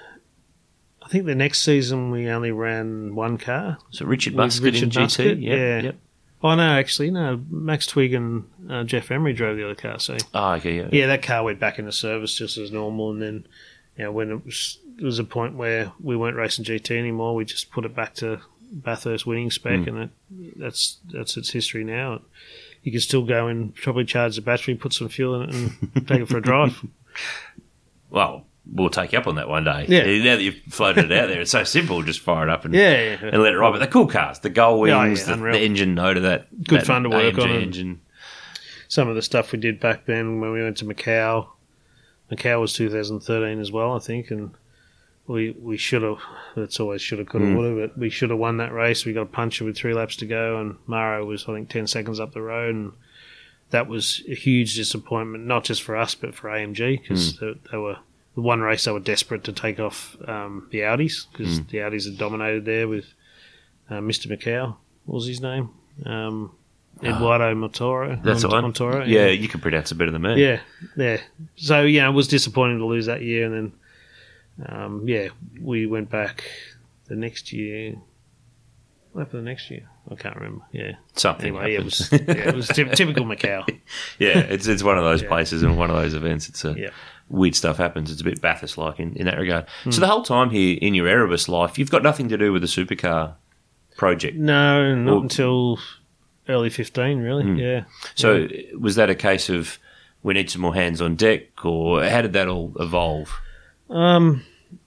I think the next season we only ran one car. so Richard With Musket in Richard G T. Musket, Yep, yeah. Yep. Oh no, actually no. Max Twigg and uh, Jeff Emery drove the other car. So Oh, okay. Yeah. yeah, that car went back into service just as normal. And then, you know, when it was there was a point where we weren't racing G T anymore, we just put it back to Bathurst winning spec, Mm. and it, that's that's its history now. You can still go and probably charge the battery, put some fuel in it, and take it for a drive. Well, we'll take you up on that one day. Yeah. Now that you've floated it out there, it's so simple. Just fire it up and Yeah, yeah. and let it ride. But the cool cars, the gull Yeah, wings, yeah, the, unreal. the engine note of that. Good that fun to work A M G on. engine. Some of the stuff we did back then when we went to Macau. Macau was two thousand thirteen as well, I think, and we we should have. That's always should have, could have, Mm. would have. But we should have won that race. We got a puncher with three laps to go, and Maro was I think ten seconds up the road, and that was a huge disappointment, not just for us but for A M G because Mm. they, they were the one race they were desperate to take off um, the Audis because Mm. the Audis had dominated there with uh, Mister Macau. What was his name? Um, Eduardo Montoro. That's the Mont- one. Montoro. Yeah, you can pronounce it better than me. Yeah, yeah. So yeah, it was disappointing to lose that year, and then um, yeah, we went back the next year. What happened the next year? I can't remember. Yeah. Something. Anyway, it happens. was yeah, it was ty- typical Macau. yeah, it's it's one of those Yeah. places and one of those events. It's a Yeah. weird stuff happens. It's a bit Bathurst-like in, in that regard. Hmm. So the whole time here in your Erebus life, you've got nothing to do with the supercar project. No, not Well- until early fifteen, really. Hmm. Yeah. So was that a case of we need some more hands on deck, or how did that all evolve? Um,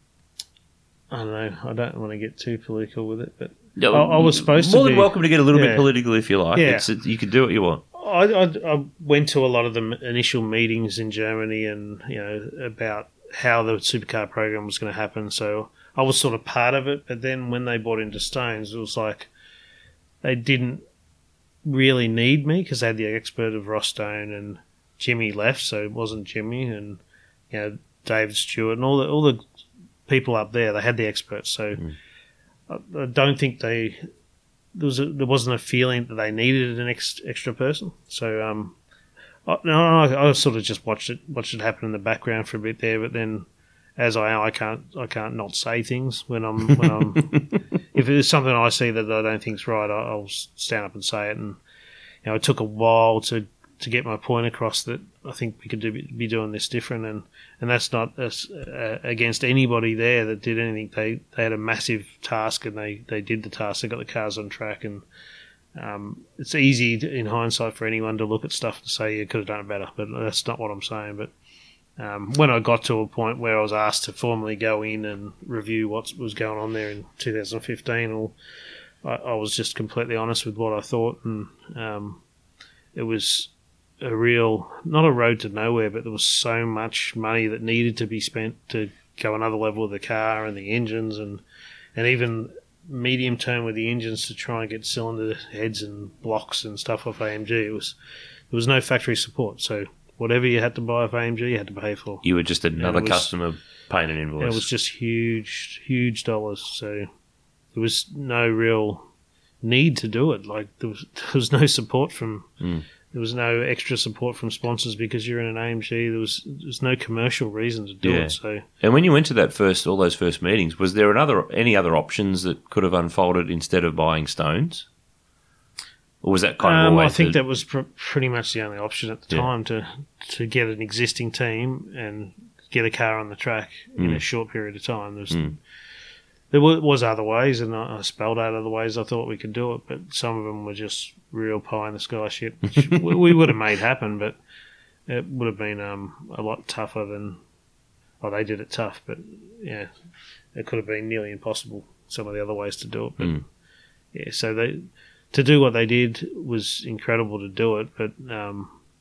I don't know. I don't want to get too political with it, but No, I- I was supposed to more than be- welcome to get a little bit yeah. political if you like. Yeah. It's, you can do what you want. I, I, I went to a lot of the m- initial meetings in Germany, and you know about how the supercar program was going to happen. So I was sort of part of it. But then when they bought into Stones, it was like they didn't really need me because they had the expert of Ross Stone, and Jimmy left, so it wasn't Jimmy, and you know David Stewart and all the all the people up there. They had the experts, so Mm. I, I don't think they. There was a, there wasn't a feeling that they needed an ex, extra person. So um, I, no, I, I sort of just watched it watched it happen in the background for a bit there. But then, as I am, I can't I can't not say things when I'm when I'm if there's something I see that I don't think's right, I, I'll stand up and say it. And you know, it took a while to to get my point across that I think we could do, be doing this different, and, and that's not as, uh, against anybody there that did anything. They they had a massive task, and they, they did the task. They got the cars on track, and um, it's easy to, in hindsight for anyone to look at stuff and say you could have done it better, but that's not what I'm saying. But um, when I got to a point where I was asked to formally go in and review what was going on there in two thousand fifteen, or I, I was just completely honest with what I thought, and um, it was a real, not a road to nowhere, but there was so much money that needed to be spent to go another level with the car and the engines, and and even medium term with the engines to try and get cylinder heads and blocks and stuff off A M G. It was there was no factory support, so whatever you had to buy off A M G, you had to pay for. You were just another was- customer paying an invoice. And it was just huge, huge dollars. So there was no real need to do it. Like there was, there was no support from. Mm. There was no extra support from sponsors because you're in an A M G. There was there's no commercial reason to do Yeah. it. So And when you went to that first, all those first meetings, was there another any other options that could have unfolded instead of buying Stones, or was that kind of um, I always think the- that was pr- pretty much the only option at the Yeah. time to to get an existing team and get a car on the track in Mm. a short period of time. There was, Mm. there wa- was other ways, and I I spelled out other ways I thought we could do it, but some of them were just real pie in the sky shit, which we we would have made happen, but it would have been um, a lot tougher than. Well, they did it tough, but yeah, it could have been nearly impossible. Some of the other ways to do it, but Mm. yeah, so they to do what they did was incredible to do it, but um,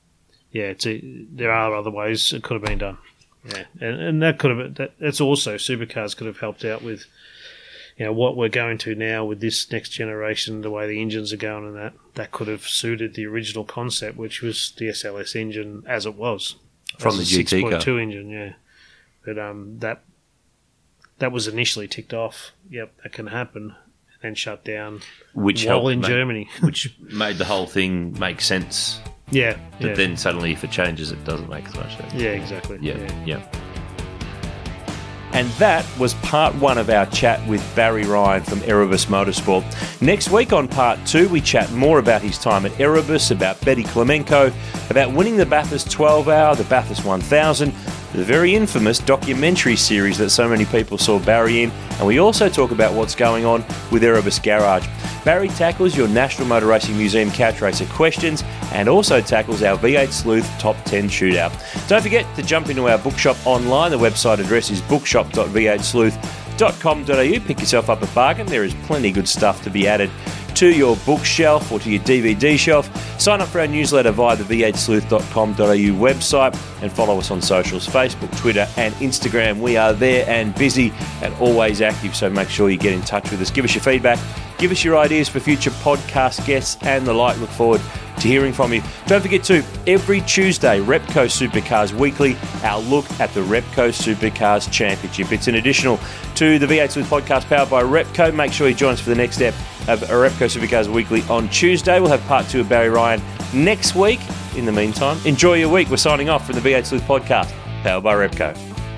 yeah, it's a, there are other ways it could have been done. Yeah, and, and that could have that, that's also supercars could have helped out with, you know, what we're going to now with this next generation, the way the engines are going, and that that could have suited the original concept, which was the S L S engine as it was from the G T car, six point two engine. Yeah, but um, that that was initially ticked off. Yep, that can happen, and then shut down. Which while helped in make, Germany, which made the whole thing make sense. Yeah, but yeah. then suddenly, if it changes, it doesn't make as much sense. Yeah, exactly. Yeah, yeah. yeah. And that was part one of our chat with Barry Ryan from Erebus Motorsport. Next week on part two, we chat more about his time at Erebus, about Betty Clemenko, about winning the Bathurst twelve hour, the Bathurst one thousand, the very infamous documentary series that so many people saw Barry in, and we also talk about what's going on with Erebus Garage. Barry tackles your National Motor Racing Museum Couch Racer questions and also tackles our V eight Sleuth Top ten Shootout. Don't forget to jump into our bookshop online. The website address is bookshop dot v eight sleuth dot com dot a u. Pick yourself up a bargain. There is plenty of good stuff to be added to your bookshelf or to your D V D shelf. Sign up for our newsletter via the v eight sleuth dot com dot a u website and follow us on socials, Facebook, Twitter and Instagram. We are there and busy and always active, so make sure you get in touch with us. Give us your feedback, give us your ideas for future podcast guests and the like. Look forward to hearing from you. Don't forget to, every Tuesday, Repco Supercars Weekly, our look at the Repco Supercars Championship. It's an additional to the V eight Sleuth podcast powered by Repco. Make sure you join us for the next step of Repco Supercars Weekly on Tuesday. We'll have part two of Barry Ryan next week. In the meantime, enjoy your week. We're signing off from the V eight Sleuth podcast powered by Repco.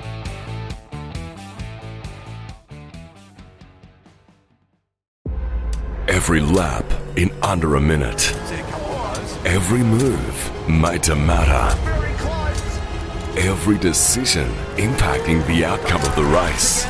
Every lap in under a minute. Every move made to matter. Every decision impacting the outcome of the race.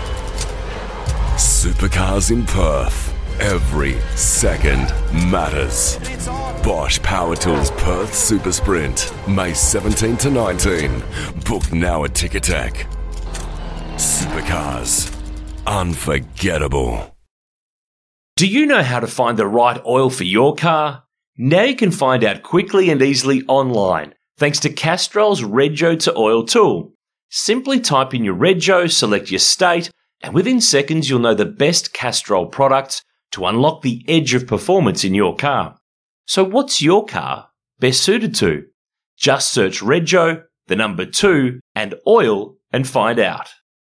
Supercars in Perth. Every second matters. Bosch Power Tools Perth Super Sprint, May seventeenth to nineteenth. Book now at Ticketek. Supercars. Unforgettable. Do you know how to find the right oil for your car? Now you can find out quickly and easily online, thanks to Castrol's Rego to Oil tool. Simply type in your Rego, select your state, and within seconds you'll know the best Castrol products to unlock the edge of performance in your car. So what's your car best suited to? Just search Rego, the number two, and oil and find out.